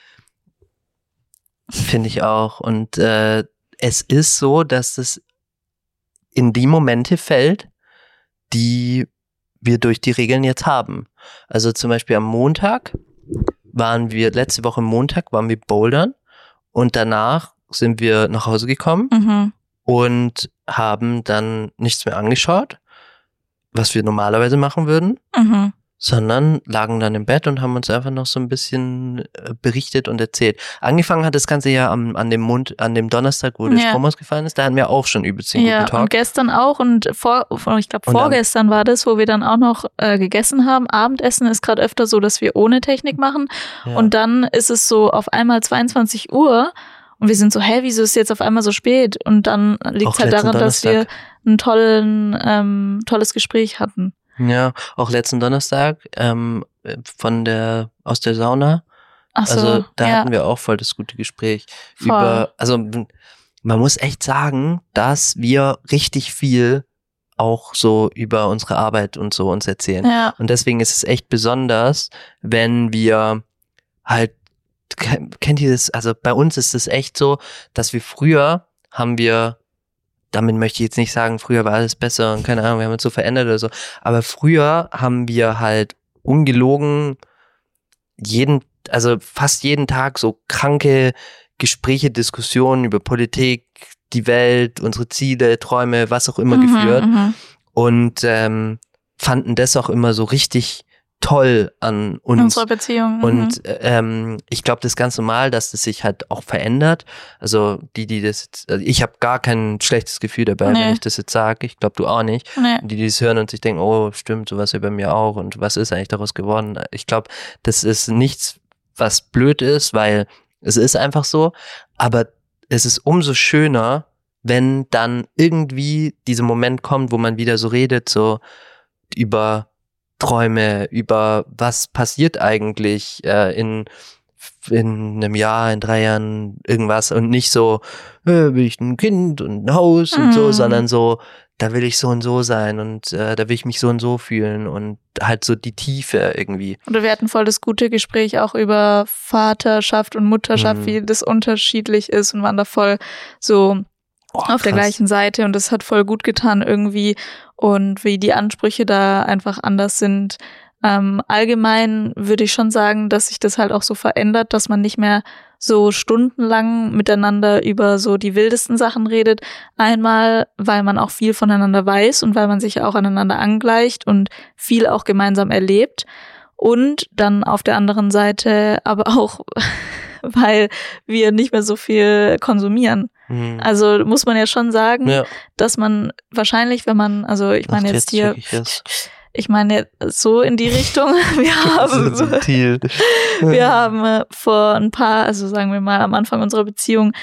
Finde ich auch. Und es ist so, dass es in die Momente fällt, die wir durch die Regeln jetzt haben. Also zum Beispiel am Montag letzte Woche Montag waren wir bouldern und danach sind wir nach Hause gekommen und haben dann nichts mehr angeschaut, was wir normalerweise machen würden, sondern lagen dann im Bett und haben uns einfach noch so ein bisschen berichtet und erzählt. Angefangen hat das Ganze ja an dem Donnerstag, wo der Strom ausgefallen ist, da hatten wir auch schon übelst gut getalkt. Und gestern auch und ich glaube vorgestern war das, wo wir dann auch noch gegessen haben. Abendessen ist gerade öfter so, dass wir ohne Technik machen und dann ist es so auf einmal 22 Uhr und wir sind so, wieso ist jetzt auf einmal so spät? Und dann liegt es halt daran, dass wir ein tolles Gespräch hatten. Ja, auch letzten Donnerstag aus der Sauna. Ach so, also da hatten wir auch voll das gute Gespräch also man muss echt sagen, dass wir richtig viel auch so über unsere Arbeit und so uns erzählen. Ja. Und deswegen ist es echt besonders, wenn wir halt kennt ihr das? Also bei uns ist es echt so, dass wir früher damit möchte ich jetzt nicht sagen, früher war alles besser und keine Ahnung, wir haben uns so verändert oder so, aber früher haben wir halt ungelogen fast jeden Tag so kranke Gespräche, Diskussionen über Politik, die Welt, unsere Ziele, Träume, was auch immer geführt und fanden das auch immer so richtig toll an uns. Unsere Beziehung. Und ich glaube, das ist ganz normal, dass das sich halt auch verändert. Also die das jetzt, also ich habe gar kein schlechtes Gefühl dabei, wenn ich das jetzt sage. Ich glaube, du auch nicht. Nee. Die das hören und sich denken, oh, stimmt, sowas wie bei mir auch. Und was ist eigentlich daraus geworden? Ich glaube, das ist nichts, was blöd ist, weil es ist einfach so. Aber es ist umso schöner, wenn dann irgendwie dieser Moment kommt, wo man wieder so redet, so über Träume, über was passiert eigentlich in einem Jahr, in 3 Jahren, irgendwas und nicht so, will ich ein Kind und ein Haus und so, sondern so, da will ich so und so sein und da will ich mich so und so fühlen und halt so die Tiefe irgendwie. Oder wir hatten voll das gute Gespräch auch über Vaterschaft und Mutterschaft, wie das unterschiedlich ist und waren da voll so auf der gleichen Seite und das hat voll gut getan irgendwie und wie die Ansprüche da einfach anders sind. Allgemein würde ich schon sagen, dass sich das halt auch so verändert, dass man nicht mehr so stundenlang miteinander über so die wildesten Sachen redet. Einmal, weil man auch viel voneinander weiß und weil man sich auch aneinander angleicht und viel auch gemeinsam erlebt. Und dann auf der anderen Seite aber auch, weil wir nicht mehr so viel konsumieren. Also muss man ja schon sagen, dass man wahrscheinlich, wenn man, also ich meine jetzt hier, ich meine so in die Richtung, wir haben vor ein paar, also sagen wir mal am Anfang unserer Beziehung,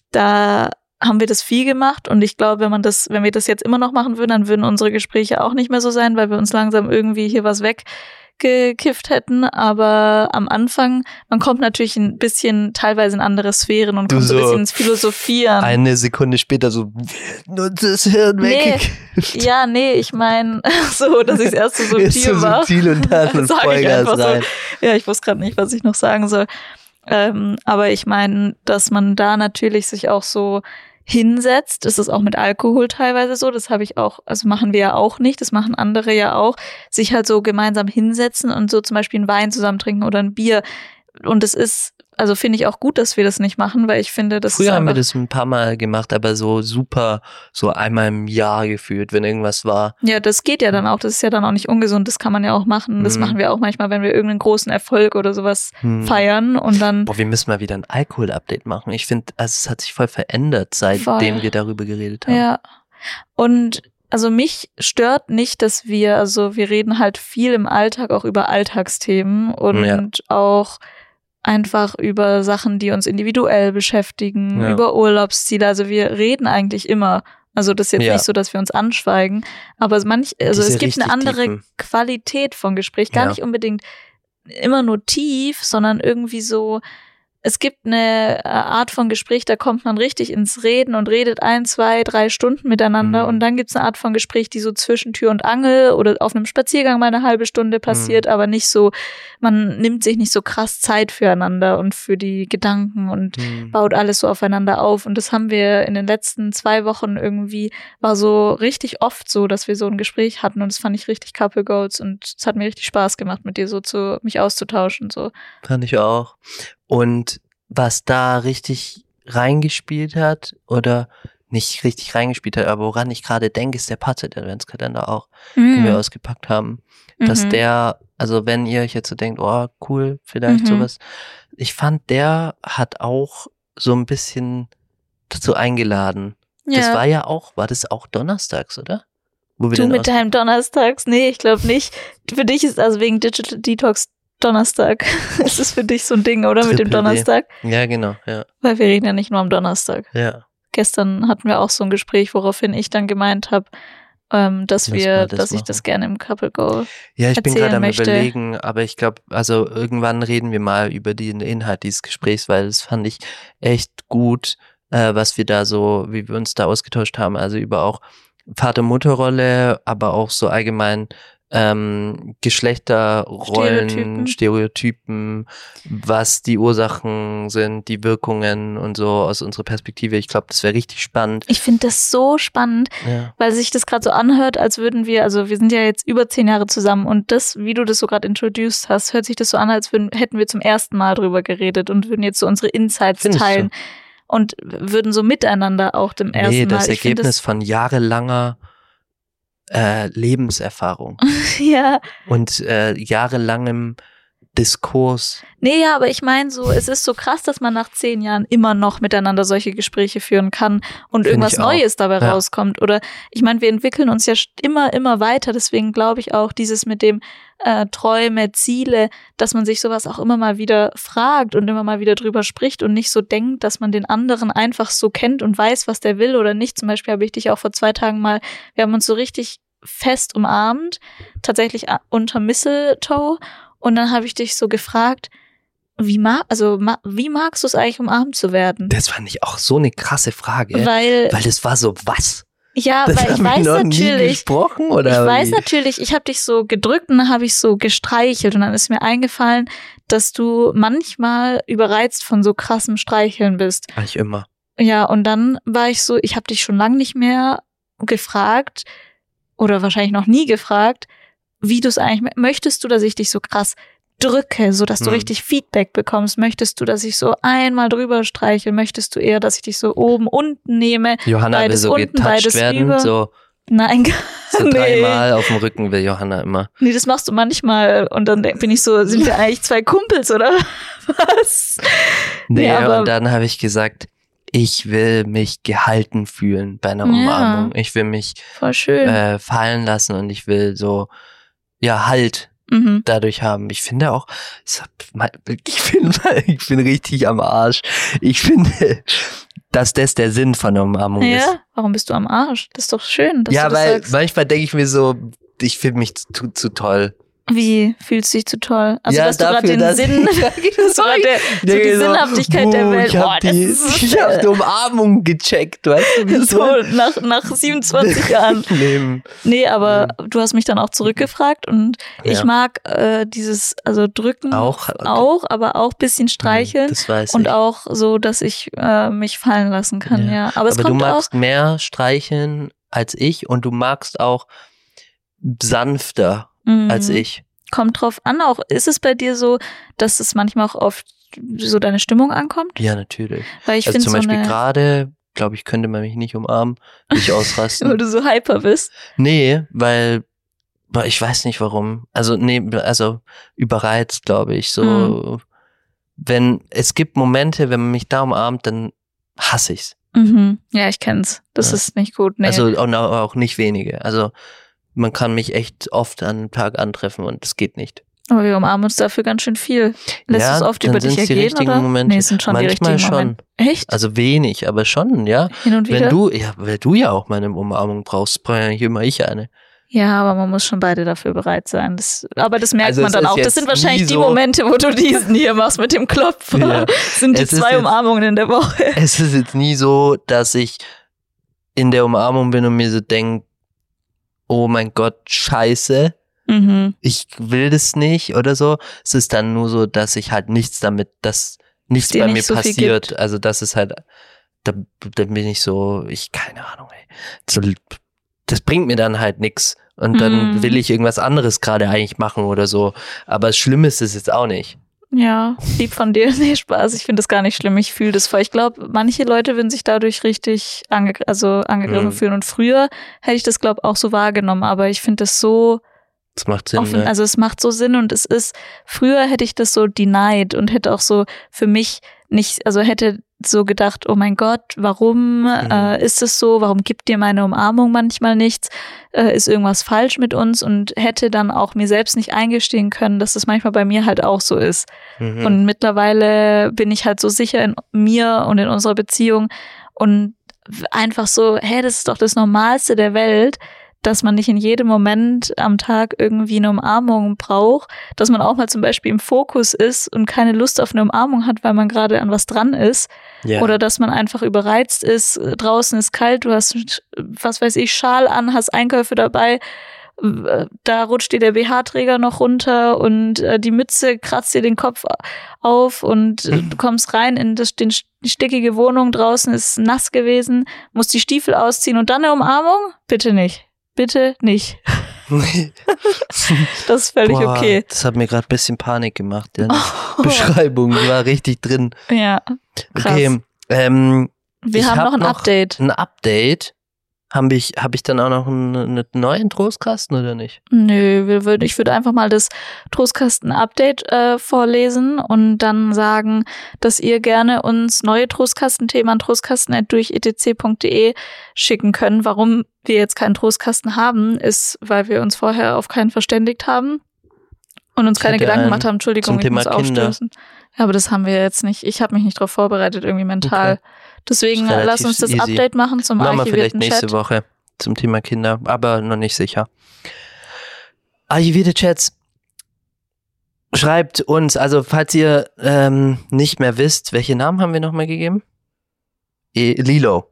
da haben wir das viel gemacht und ich glaube, wenn wir das jetzt immer noch machen würden, dann würden unsere Gespräche auch nicht mehr so sein, weil wir uns langsam irgendwie hier was weggekifft hätten, aber am Anfang, man kommt natürlich ein bisschen teilweise in andere Sphären und kommt so ein bisschen ins Philosophieren. Eine Sekunde später so, nur das Hirn weggekifft. Ja, ich meine, so, dass ich es erst so subtil mache. Subtil und dann Vollgas rein. So, ja, ich wusste gerade nicht, was ich noch sagen soll. Aber ich meine, dass man da natürlich sich auch so hinsetzt, das ist auch mit Alkohol teilweise so, das habe ich auch, also machen wir ja auch nicht, das machen andere ja auch, sich halt so gemeinsam hinsetzen und so zum Beispiel einen Wein zusammen trinken oder ein Bier und es ist, also finde ich auch gut, dass wir das nicht machen, weil ich finde, das früher haben wir das ein paar Mal gemacht, aber so super, so einmal im Jahr gefühlt, wenn irgendwas war. Ja, das geht ja dann auch, das ist ja dann auch nicht ungesund, das kann man ja auch machen, das machen wir auch manchmal, wenn wir irgendeinen großen Erfolg oder sowas feiern und dann... Boah, wir müssen mal wieder ein Alkohol-Update machen. Ich finde, also es hat sich voll verändert, seitdem wir darüber geredet haben. Ja, und also mich stört nicht, dass wir reden halt viel im Alltag auch über Alltagsthemen und auch einfach über Sachen, die uns individuell beschäftigen, über Urlaubsziele. Also wir reden eigentlich immer. Also das ist jetzt nicht so, dass wir uns anschweigen, aber es gibt eine andere Qualität von Gespräch, gar nicht unbedingt immer nur tief, sondern irgendwie so, es gibt eine Art von Gespräch, da kommt man richtig ins Reden und redet 1, 2, 3 Stunden miteinander und dann gibt's eine Art von Gespräch, die so zwischen Tür und Angel oder auf einem Spaziergang mal eine halbe Stunde passiert, aber nicht so, man nimmt sich nicht so krass Zeit füreinander und für die Gedanken und baut alles so aufeinander auf und das haben wir in den letzten 2 Wochen irgendwie, war so richtig oft so, dass wir so ein Gespräch hatten und das fand ich richtig Couple Goals und es hat mir richtig Spaß gemacht, mit dir so mich auszutauschen. So. Fand ich auch. Und was da richtig reingespielt hat oder nicht richtig reingespielt hat, aber woran ich gerade denke, ist der Patze-Adventskalender auch, den wir ausgepackt haben. Dass der, also wenn ihr euch jetzt so denkt, oh cool, vielleicht sowas. Ich fand, der hat auch so ein bisschen dazu eingeladen. Ja. Das war das auch donnerstags, oder? Du mit deinem Donnerstags? Nee, ich glaube nicht. Für dich ist also wegen Digital Detox Donnerstag. Es ist für dich so ein Ding, oder? Mit dem Donnerstag? Ja, genau, ja. Weil wir reden ja nicht nur am Donnerstag. Ja. Gestern hatten wir auch so ein Gespräch, woraufhin ich dann gemeint habe, dass ich das gerne im Couple Goal Ja, ich bin gerade am Überlegen, aber ich glaube, also irgendwann reden wir mal über den Inhalt dieses Gesprächs, weil das fand ich echt gut, was wir da so, wie wir uns da ausgetauscht haben, also über auch Vater-Mutter-Rolle, aber auch so allgemein Geschlechterrollen, Stereotypen, was die Ursachen sind, die Wirkungen und so aus unserer Perspektive. Ich glaube, das wäre richtig spannend. Ich finde das so spannend, weil sich das gerade so anhört, als würden wir, also wir sind ja jetzt über 10 Jahre zusammen und das, wie du das so gerade introduced hast, hört sich das so an, als hätten wir zum ersten Mal drüber geredet und würden jetzt so unsere Insights teilen und würden so miteinander auch dem ersten Mal. Nee, das Ergebnis von jahrelanger Lebenserfahrung. Ja. Und jahrelangem Diskurs. Nee, ja, aber ich meine so, es ist so krass, dass man nach 10 Jahren immer noch miteinander solche Gespräche führen kann und irgendwas Neues dabei rauskommt. Oder ich meine, wir entwickeln uns ja immer weiter. Deswegen glaube ich auch, dieses mit dem Träume, Ziele, dass man sich sowas auch immer mal wieder fragt und immer mal wieder drüber spricht und nicht so denkt, dass man den anderen einfach so kennt und weiß, was der will oder nicht. Zum Beispiel habe ich dich auch vor 2 Tagen mal, wir haben uns so richtig fest umarmt, tatsächlich unter Mistletoe. Und dann habe ich dich so gefragt, wie magst du es eigentlich, umarmt zu werden? Das fand ich auch so eine krasse Frage. Weil das war so, was? Ja, das weil ich weiß natürlich, ich habe dich so gedrückt und dann habe ich so gestreichelt und dann ist mir eingefallen, dass du manchmal überreizt von so krassem Streicheln bist. Eigentlich immer. Ja, und dann war ich so, ich habe dich schon lange nicht mehr gefragt oder wahrscheinlich noch nie gefragt, wie du es eigentlich, möchtest du, dass ich dich so krass drücke, so dass du richtig Feedback bekommst? Möchtest du, dass ich so einmal drüber streiche? Möchtest du eher, dass ich dich so oben, unten nehme? Johanna will so getoucht werden, über? So. Nein, so 3-mal auf dem Rücken will Johanna immer. Nee, das machst du manchmal und dann bin ich so, sind wir eigentlich 2 Kumpels oder was? Nee, und dann habe ich gesagt, ich will mich gehalten fühlen bei einer Umarmung. Ich will mich fallen lassen und ich will so Halt dadurch haben. Ich finde auch, ich bin richtig am Arsch. Ich finde, dass das der Sinn von einer Umarmung ist. Ja, warum bist du am Arsch? Das ist doch schön, dass du das sagst. Manchmal denke ich mir so, ich finde mich zu toll. Wie fühlst du dich zu toll? Also, dass du gerade den Sinn, die Sinnhaftigkeit der Welt. Ich habe die Umarmung gecheckt, weißt du, wie so nach 27 Jahren. Nee, aber du hast mich dann auch zurückgefragt und ich mag dieses, also drücken auch, aber auch ein bisschen streicheln. Das weiß und ich. auch so, dass ich mich fallen lassen kann, ja. Aber du magst mehr streicheln als ich und du magst auch sanfter als ich. Kommt drauf an auch. Ist es bei dir so, dass es manchmal auch oft so deine Stimmung ankommt? Ja, natürlich. Weil ich also zum Beispiel gerade, glaube ich, könnte man mich nicht umarmen, nicht ausrasten. Weil du so hyper bist? Nee, weil ich weiß nicht warum. Also überreizt, glaube ich. So, es gibt Momente, wenn man mich da umarmt, dann hasse ich's. Ja, ich kenn's. Das ist nicht gut. Nee. Also auch nicht wenige. Also man kann mich echt oft an einem Tag antreffen und es geht nicht. Aber wir umarmen uns dafür ganz schön viel. Lässt es oft über dich ergehen, oder? Momente. Nee, es sind schon manchmal die richtigen Momente. Echt? Also wenig, aber schon, ja. Hin und wieder? Weil du ja auch meine Umarmung brauchst, brauche ja nicht immer ich eine. Ja, aber man muss schon beide dafür bereit sein. Aber das merkt man dann auch. Das sind wahrscheinlich die Momente, wo du diesen hier machst mit dem Klopfen. Ja. Sind die 2 Umarmungen in der Woche. Es ist jetzt nie so, dass ich in der Umarmung bin und mir so denke, oh mein Gott, scheiße, ich will das nicht oder so. Es ist dann nur so, dass ich halt nichts bei mir so passiert. Also das ist halt, da bin ich so, keine Ahnung, ey. So, das bringt mir dann halt nichts. Und dann will ich irgendwas anderes gerade eigentlich machen oder so. Aber schlimm ist es jetzt auch nicht. Ja, lieb von dir. Nee, Spaß. Ich finde das gar nicht schlimm. Ich fühle das voll. Ich glaube, manche Leute würden sich dadurch richtig angegriffen fühlen. Und früher hätte ich das, glaube ich, auch so wahrgenommen. Aber ich finde das so Das macht Sinn, offen. Ne? Also es macht so Sinn und früher hätte ich das so denied und hätte auch so für mich nicht, also hätte so gedacht, oh mein Gott, warum ist es so? Warum gibt dir meine Umarmung manchmal nichts? Ist irgendwas falsch mit uns? Und hätte dann auch mir selbst nicht eingestehen können, dass das manchmal bei mir halt auch so ist. Und mittlerweile bin ich halt so sicher in mir und in unserer Beziehung und einfach so, hey, das ist doch das Normalste der Welt, dass man nicht in jedem Moment am Tag irgendwie eine Umarmung braucht, dass man auch mal zum Beispiel im Fokus ist und keine Lust auf eine Umarmung hat, weil man gerade an was dran ist. Yeah. Oder dass man einfach überreizt ist, draußen ist kalt, du hast, was weiß ich, Schal an, hast Einkäufe dabei, da rutscht dir der BH-Träger noch runter und die Mütze kratzt dir den Kopf auf und du kommst rein in die stickige Wohnung, draußen ist nass gewesen, musst die Stiefel ausziehen und dann eine Umarmung? Bitte nicht. Bitte nicht. Das ist völlig okay. Das hat mir gerade ein bisschen Panik gemacht. Die Beschreibung, die war richtig drin. Ja, krass. Okay, wir haben noch ein Update. Ein Update? Hab ich dann auch noch einen neuen Trostkasten oder nicht? Nö, ich würde einfach mal das Trostkasten-Update vorlesen und dann sagen, dass ihr gerne uns neue Trostkastenthemen an trostkasten@durchetc.de schicken können. Warum wir jetzt keinen Trostkasten haben, ist, weil wir uns vorher auf keinen verständigt haben und uns keine Gedanken gemacht haben. Entschuldigung, ich muss aufstößen. Ja, aber das haben wir jetzt nicht. Ich habe mich nicht darauf vorbereitet, irgendwie mental. Okay. Deswegen lass uns das easy. Update machen zum archivierten Chat. Machen wir vielleicht nächste Woche zum Thema Kinder, aber noch nicht sicher. Archivierte Chats. Schreibt uns, also falls ihr nicht mehr wisst, welche Namen haben wir nochmal gegeben? Lilo.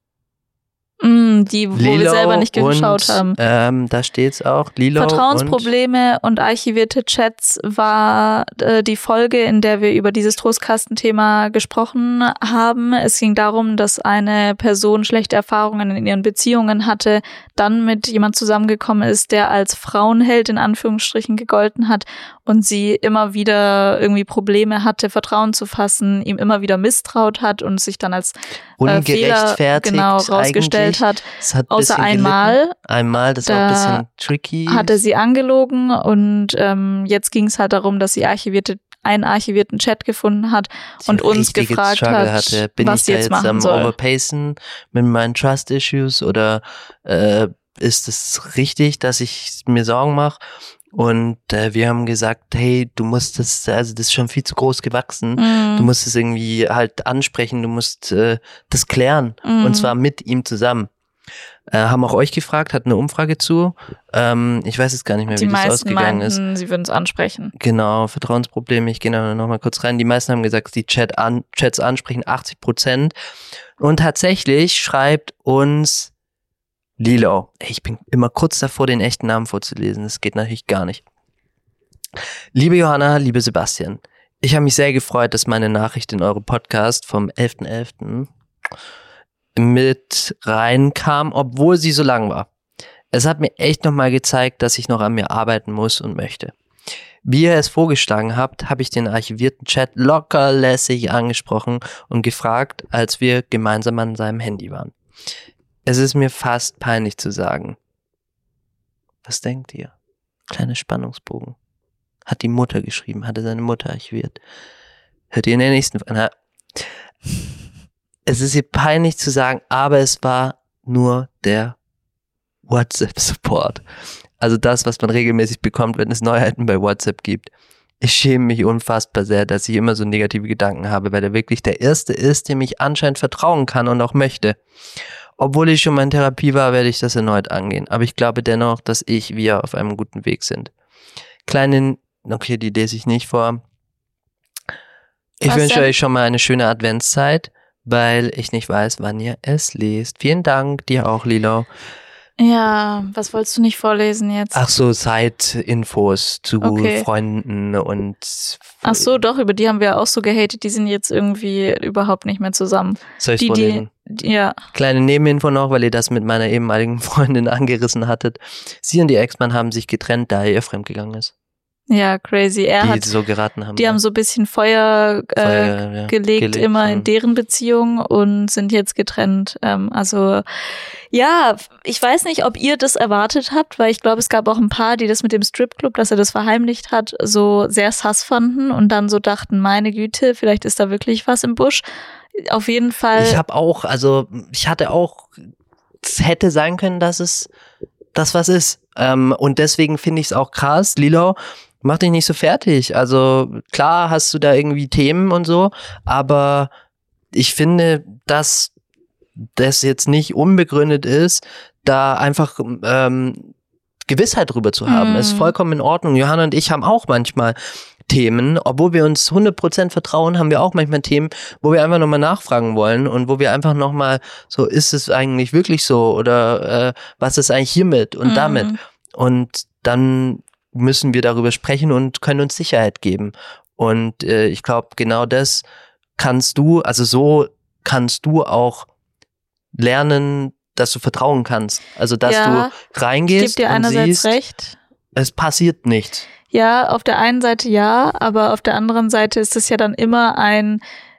Wo Lilo wir selber nicht geschaut haben. Da steht's auch. Lilo Vertrauensprobleme und archivierte Chats war die Folge, in der wir über dieses Trostkastenthema gesprochen haben. Es ging darum, dass eine Person schlechte Erfahrungen in ihren Beziehungen hatte, dann mit jemand zusammengekommen ist, der als Frauenheld in Anführungsstrichen gegolten hat und sie immer wieder irgendwie Probleme hatte, Vertrauen zu fassen, ihm immer wieder misstraut hat und sich dann als Fehler rausgestellt hat. Außer einmal. Einmal, das war ein bisschen tricky. Hat er sie angelogen und jetzt ging es halt darum, dass sie einen archivierten Chat gefunden hat und uns gefragt hat, was sie jetzt machen soll. Overpacen mit meinen Trust Issues oder ist es richtig, dass ich mir Sorgen mache? Und wir haben gesagt, hey, du musst das ist schon viel zu groß gewachsen. Du musst es irgendwie halt ansprechen, du musst das klären und zwar mit ihm zusammen. Haben auch euch gefragt, hat eine Umfrage zu. Ich weiß jetzt gar nicht mehr, wie das ausgegangen ist. Die meisten meinten, sie würden es ansprechen. Genau, Vertrauensprobleme. Ich gehe da nochmal kurz rein. Die meisten haben gesagt, die Chats ansprechen, 80%. Und tatsächlich schreibt uns Lilo. Ich bin immer kurz davor, den echten Namen vorzulesen. Das geht natürlich gar nicht. Liebe Johanna, liebe Sebastian, ich habe mich sehr gefreut, dass meine Nachricht in eure Podcast vom 11.11. mit reinkam, obwohl sie so lang war. Es hat mir echt nochmal gezeigt, dass ich noch an mir arbeiten muss und möchte. Wie ihr es vorgeschlagen habt, habe ich den archivierten Chat lockerlässig angesprochen und gefragt, als wir gemeinsam an seinem Handy waren. Es ist mir fast peinlich zu sagen. Was denkt ihr? Kleiner Spannungsbogen. Hat die Mutter geschrieben, hatte seine Mutter archiviert. Hört ihr in der nächsten... Es ist ihr peinlich zu sagen, aber es war nur der WhatsApp-Support. Also das, was man regelmäßig bekommt, wenn es Neuheiten bei WhatsApp gibt. Ich schäme mich unfassbar sehr, dass ich immer so negative Gedanken habe, weil er wirklich der Erste ist, dem ich anscheinend vertrauen kann und auch möchte. Obwohl ich schon mal in Therapie war, werde ich das erneut angehen. Aber ich glaube dennoch, dass wir auf einem guten Weg sind. Okay, die lese ich nicht vor. Ich wünsche euch schon mal eine schöne Adventszeit, weil ich nicht weiß, wann ihr es lest. Vielen Dank, dir auch, Lilo. Ja, was wolltest du nicht vorlesen jetzt? Ach so, Side-Infos zu Freunden und... Ach so, doch, über die haben wir auch so gehatet. Die sind jetzt irgendwie überhaupt nicht mehr zusammen. Soll ich vorlesen? Ja. Kleine Nebeninfo noch, weil ihr das mit meiner ehemaligen Freundin angerissen hattet. Sie und ihr Ex-Mann haben sich getrennt, da er fremdgegangen ist. Ja, crazy. So geraten haben. Die haben so ein bisschen Feuer gelegt immer in deren Beziehung und sind jetzt getrennt. Also ja, ich weiß nicht, ob ihr das erwartet habt, weil ich glaube, es gab auch ein paar, die das mit dem Stripclub, dass er das verheimlicht hat, so sehr sass fanden und dann so dachten, meine Güte, vielleicht ist da wirklich was im Busch. Auf jeden Fall. Ich hatte auch, es hätte sein können, dass es das was ist. Und deswegen finde ich es auch krass, Lilo, mach dich nicht so fertig. Also klar hast du da irgendwie Themen und so, aber ich finde, dass das jetzt nicht unbegründet ist, da einfach Gewissheit drüber zu haben. Ist vollkommen in Ordnung. Johanna und ich haben auch manchmal Themen, obwohl wir uns 100% vertrauen, haben wir auch manchmal Themen, wo wir einfach nochmal nachfragen wollen und wo wir einfach nochmal so, ist es eigentlich wirklich so oder was ist eigentlich hiermit und damit? Und dann müssen wir darüber sprechen und können uns Sicherheit geben. Und ich glaube, genau das kannst du auch lernen, dass du vertrauen kannst. Also, dass du reingehst dir und einerseits siehst, recht. Es passiert nichts. Ja, auf der einen Seite ja, aber auf der anderen Seite ist es ja dann immer ein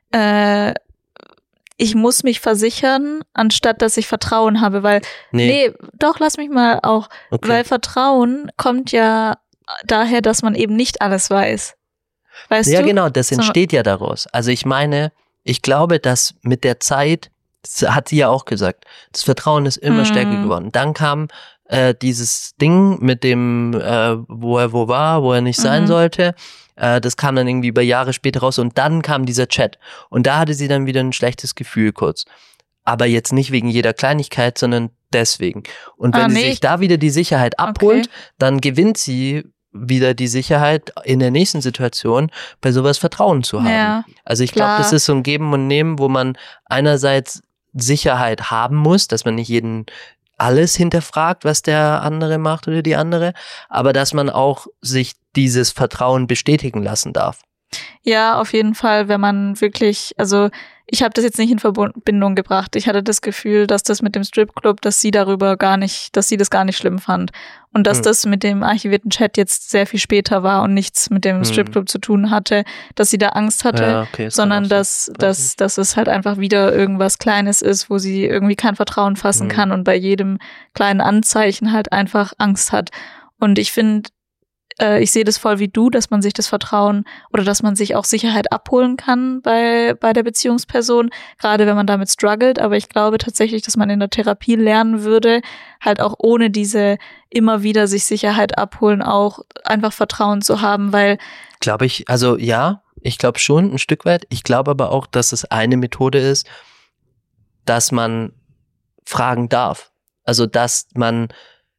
ich muss mich versichern, anstatt dass ich Vertrauen habe, weil doch, lass mich mal auch, weil Vertrauen kommt ja daher, dass man eben nicht alles weiß. Weißt du? Ja, genau, das entsteht ja daraus. Also ich meine, ich glaube, dass mit der Zeit, das hat sie ja auch gesagt, das Vertrauen ist immer stärker geworden. Dann kam dieses Ding mit dem, wo er nicht sein sollte. Das kam dann irgendwie über Jahre später raus und dann kam dieser Chat. Und da hatte sie dann wieder ein schlechtes Gefühl kurz. Aber jetzt nicht wegen jeder Kleinigkeit, sondern deswegen. Und wenn sie sich da wieder die Sicherheit abholt, dann gewinnt sie wieder die Sicherheit in der nächsten Situation, bei sowas Vertrauen zu haben. Ja, also ich glaube, das ist so ein Geben und Nehmen, wo man einerseits Sicherheit haben muss, dass man nicht jeden alles hinterfragt, was der andere macht oder die andere, aber dass man auch sich dieses Vertrauen bestätigen lassen darf. Ja, auf jeden Fall, wenn man wirklich, also ich habe das jetzt nicht in Verbindung gebracht. Ich hatte das Gefühl, dass das mit dem Stripclub, dass sie das gar nicht schlimm fand. Und dass das mit dem archivierten Chat jetzt sehr viel später war und nichts mit dem Stripclub zu tun hatte, dass sie da Angst hatte, sondern dass es halt einfach wieder irgendwas Kleines ist, wo sie irgendwie kein Vertrauen fassen kann und bei jedem kleinen Anzeichen halt einfach Angst hat. Und ich finde, ich sehe das voll wie du, dass man sich das Vertrauen oder dass man sich auch Sicherheit abholen kann bei der Beziehungsperson, gerade wenn man damit struggelt. Aber ich glaube tatsächlich, dass man in der Therapie lernen würde, halt auch ohne diese immer wieder sich Sicherheit abholen, auch einfach Vertrauen zu haben, weil... Glaube ich, also ja, ich glaube schon ein Stück weit. Ich glaube aber auch, dass es eine Methode ist, dass man fragen darf. Also dass man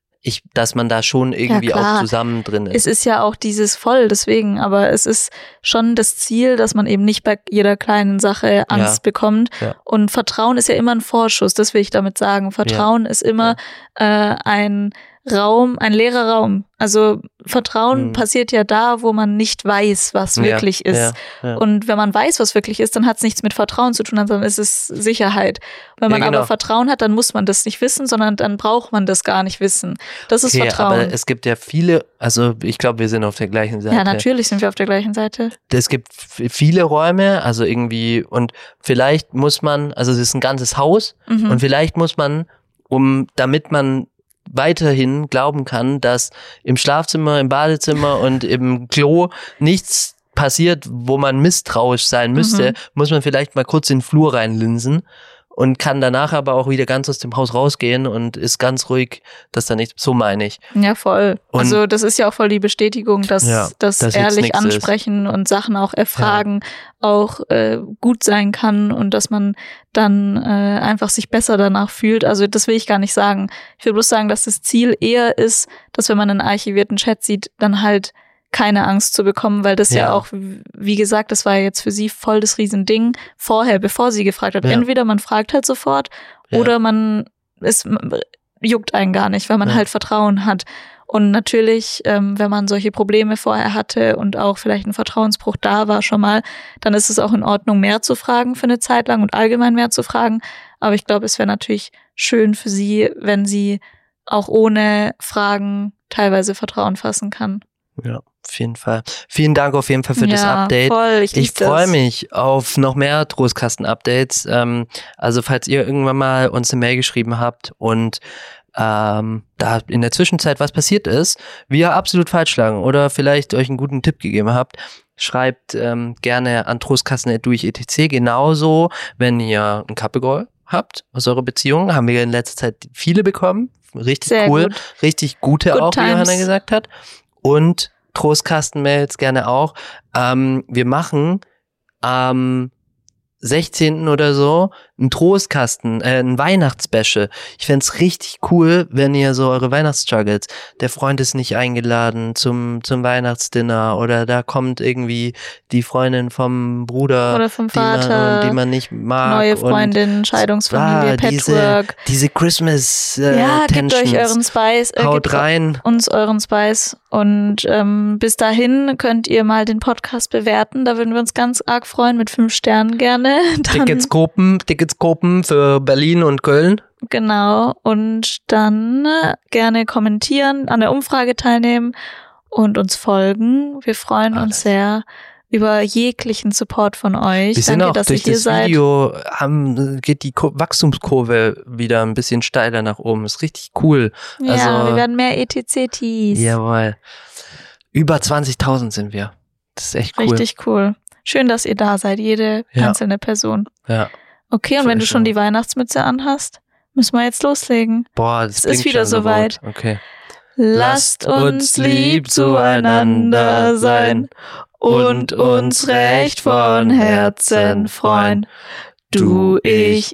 da schon irgendwie auch zusammen drin ist. Es ist ja auch dieses voll, deswegen, aber es ist schon das Ziel, dass man eben nicht bei jeder kleinen Sache Angst bekommt. Ja. Und Vertrauen ist ja immer ein Vorschuss, das will ich damit sagen. Vertrauen ist immer ein leerer Raum. Also Vertrauen passiert ja da, wo man nicht weiß, was wirklich ist. Ja. Und wenn man weiß, was wirklich ist, dann hat es nichts mit Vertrauen zu tun, dann ist es Sicherheit. Wenn man aber Vertrauen hat, dann muss man das nicht wissen, sondern dann braucht man das gar nicht wissen. Das ist Vertrauen. Aber es gibt ja viele, also ich glaube, wir sind auf der gleichen Seite. Ja, natürlich sind wir auf der gleichen Seite. Es gibt viele Räume, also irgendwie, und vielleicht muss man, also es ist ein ganzes Haus und vielleicht muss man, damit man weiterhin glauben kann, dass im Schlafzimmer, im Badezimmer und im Klo nichts passiert, wo man misstrauisch sein müsste, muss man vielleicht mal kurz in den Flur reinlinsen und kann danach aber auch wieder ganz aus dem Haus rausgehen und ist ganz ruhig, dass da nichts, so meine ich. Ja, voll. Und also das ist ja auch voll die Bestätigung, dass das ehrlich ansprechen und Sachen auch erfragen auch gut sein kann und dass man dann einfach sich besser danach fühlt. Also das will ich gar nicht sagen. Ich will bloß sagen, dass das Ziel eher ist, dass wenn man einen archivierten Chat sieht, dann halt keine Angst zu bekommen, weil das ja auch, wie gesagt, das war ja jetzt für sie voll das Riesending vorher, bevor sie gefragt hat. Entweder man fragt halt sofort oder es juckt einen gar nicht, weil man halt Vertrauen hat. Und natürlich, wenn man solche Probleme vorher hatte und auch vielleicht ein Vertrauensbruch da war schon mal, dann ist es auch in Ordnung, mehr zu fragen für eine Zeit lang und allgemein mehr zu fragen. Aber ich glaube, es wäre natürlich schön für sie, wenn sie auch ohne Fragen teilweise Vertrauen fassen kann. Ja, auf jeden Fall. Vielen Dank auf jeden Fall für das Update. Voll, ich freue mich auf noch mehr Trostkasten-Updates. Also falls ihr irgendwann mal uns eine Mail geschrieben habt und da in der Zwischenzeit was passiert ist, wir absolut falsch lagen oder vielleicht euch einen guten Tipp gegeben habt, schreibt gerne an trostkasten@duich.etc. Genauso, wenn ihr ein Couple Goal habt aus eurer Beziehung, haben wir in letzter Zeit viele bekommen. Richtig sehr cool, richtig gute Good auch, times. Wie Johanna gesagt hat. Und Trostkasten-Mails gerne auch. Wir machen am 16. oder so ein Trostkasten, ein Weihnachtsspecial. Ich fänd's richtig cool, wenn ihr so eure Weihnachtsstruggles, der Freund ist nicht eingeladen zum Weihnachtsdinner oder da kommt irgendwie die Freundin vom Bruder oder vom Vater, die man nicht mag. Neue Freundin, Scheidungsfamilie, Patchwork. Diese Christmas ja, gebt euch euren Spice. Haut rein. Uns euren Spice. Und bis dahin könnt ihr mal den Podcast bewerten. Da würden wir uns ganz arg freuen, mit 5 Sternen gerne. Ticketskopen für Berlin und Köln. Genau. Und dann gerne kommentieren, an der Umfrage teilnehmen und uns folgen. Wir freuen uns sehr über jeglichen Support von euch. Wir sind auch dass durch das Video geht die Wachstumskurve wieder ein bisschen steiler nach oben. Ist richtig cool. Ja, also, wir werden mehr ETC-Tees. Jawohl. Über 20.000 sind wir. Das ist echt cool. Richtig cool. Schön, dass ihr da seid, jede einzelne Person. Ja. Okay, und wenn du schon die Weihnachtsmütze anhast, müssen wir jetzt loslegen. Boah, es ist wieder soweit. Okay. Lasst uns lieb zueinander sein und uns recht von Herzen freuen. Du, ich,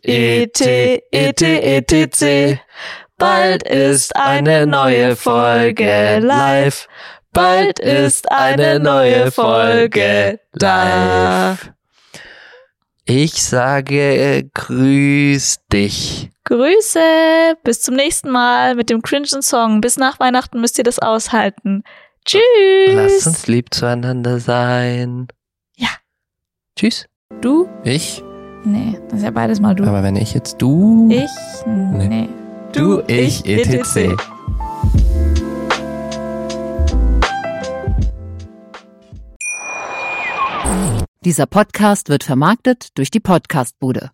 ETC. Bald ist eine neue Folge live. Bald ist eine neue Folge da. Ich sage grüß dich. Grüße, bis zum nächsten Mal mit dem cringen Song. Bis nach Weihnachten müsst ihr das aushalten. Tschüss. Lasst uns lieb zueinander sein. Ja. Tschüss. Du? Ich? Nee, das ist ja beides mal du. Aber wenn ich jetzt du? Ich? Nee. Du, ich, ETC. Dieser Podcast wird vermarktet durch die Podcastbude.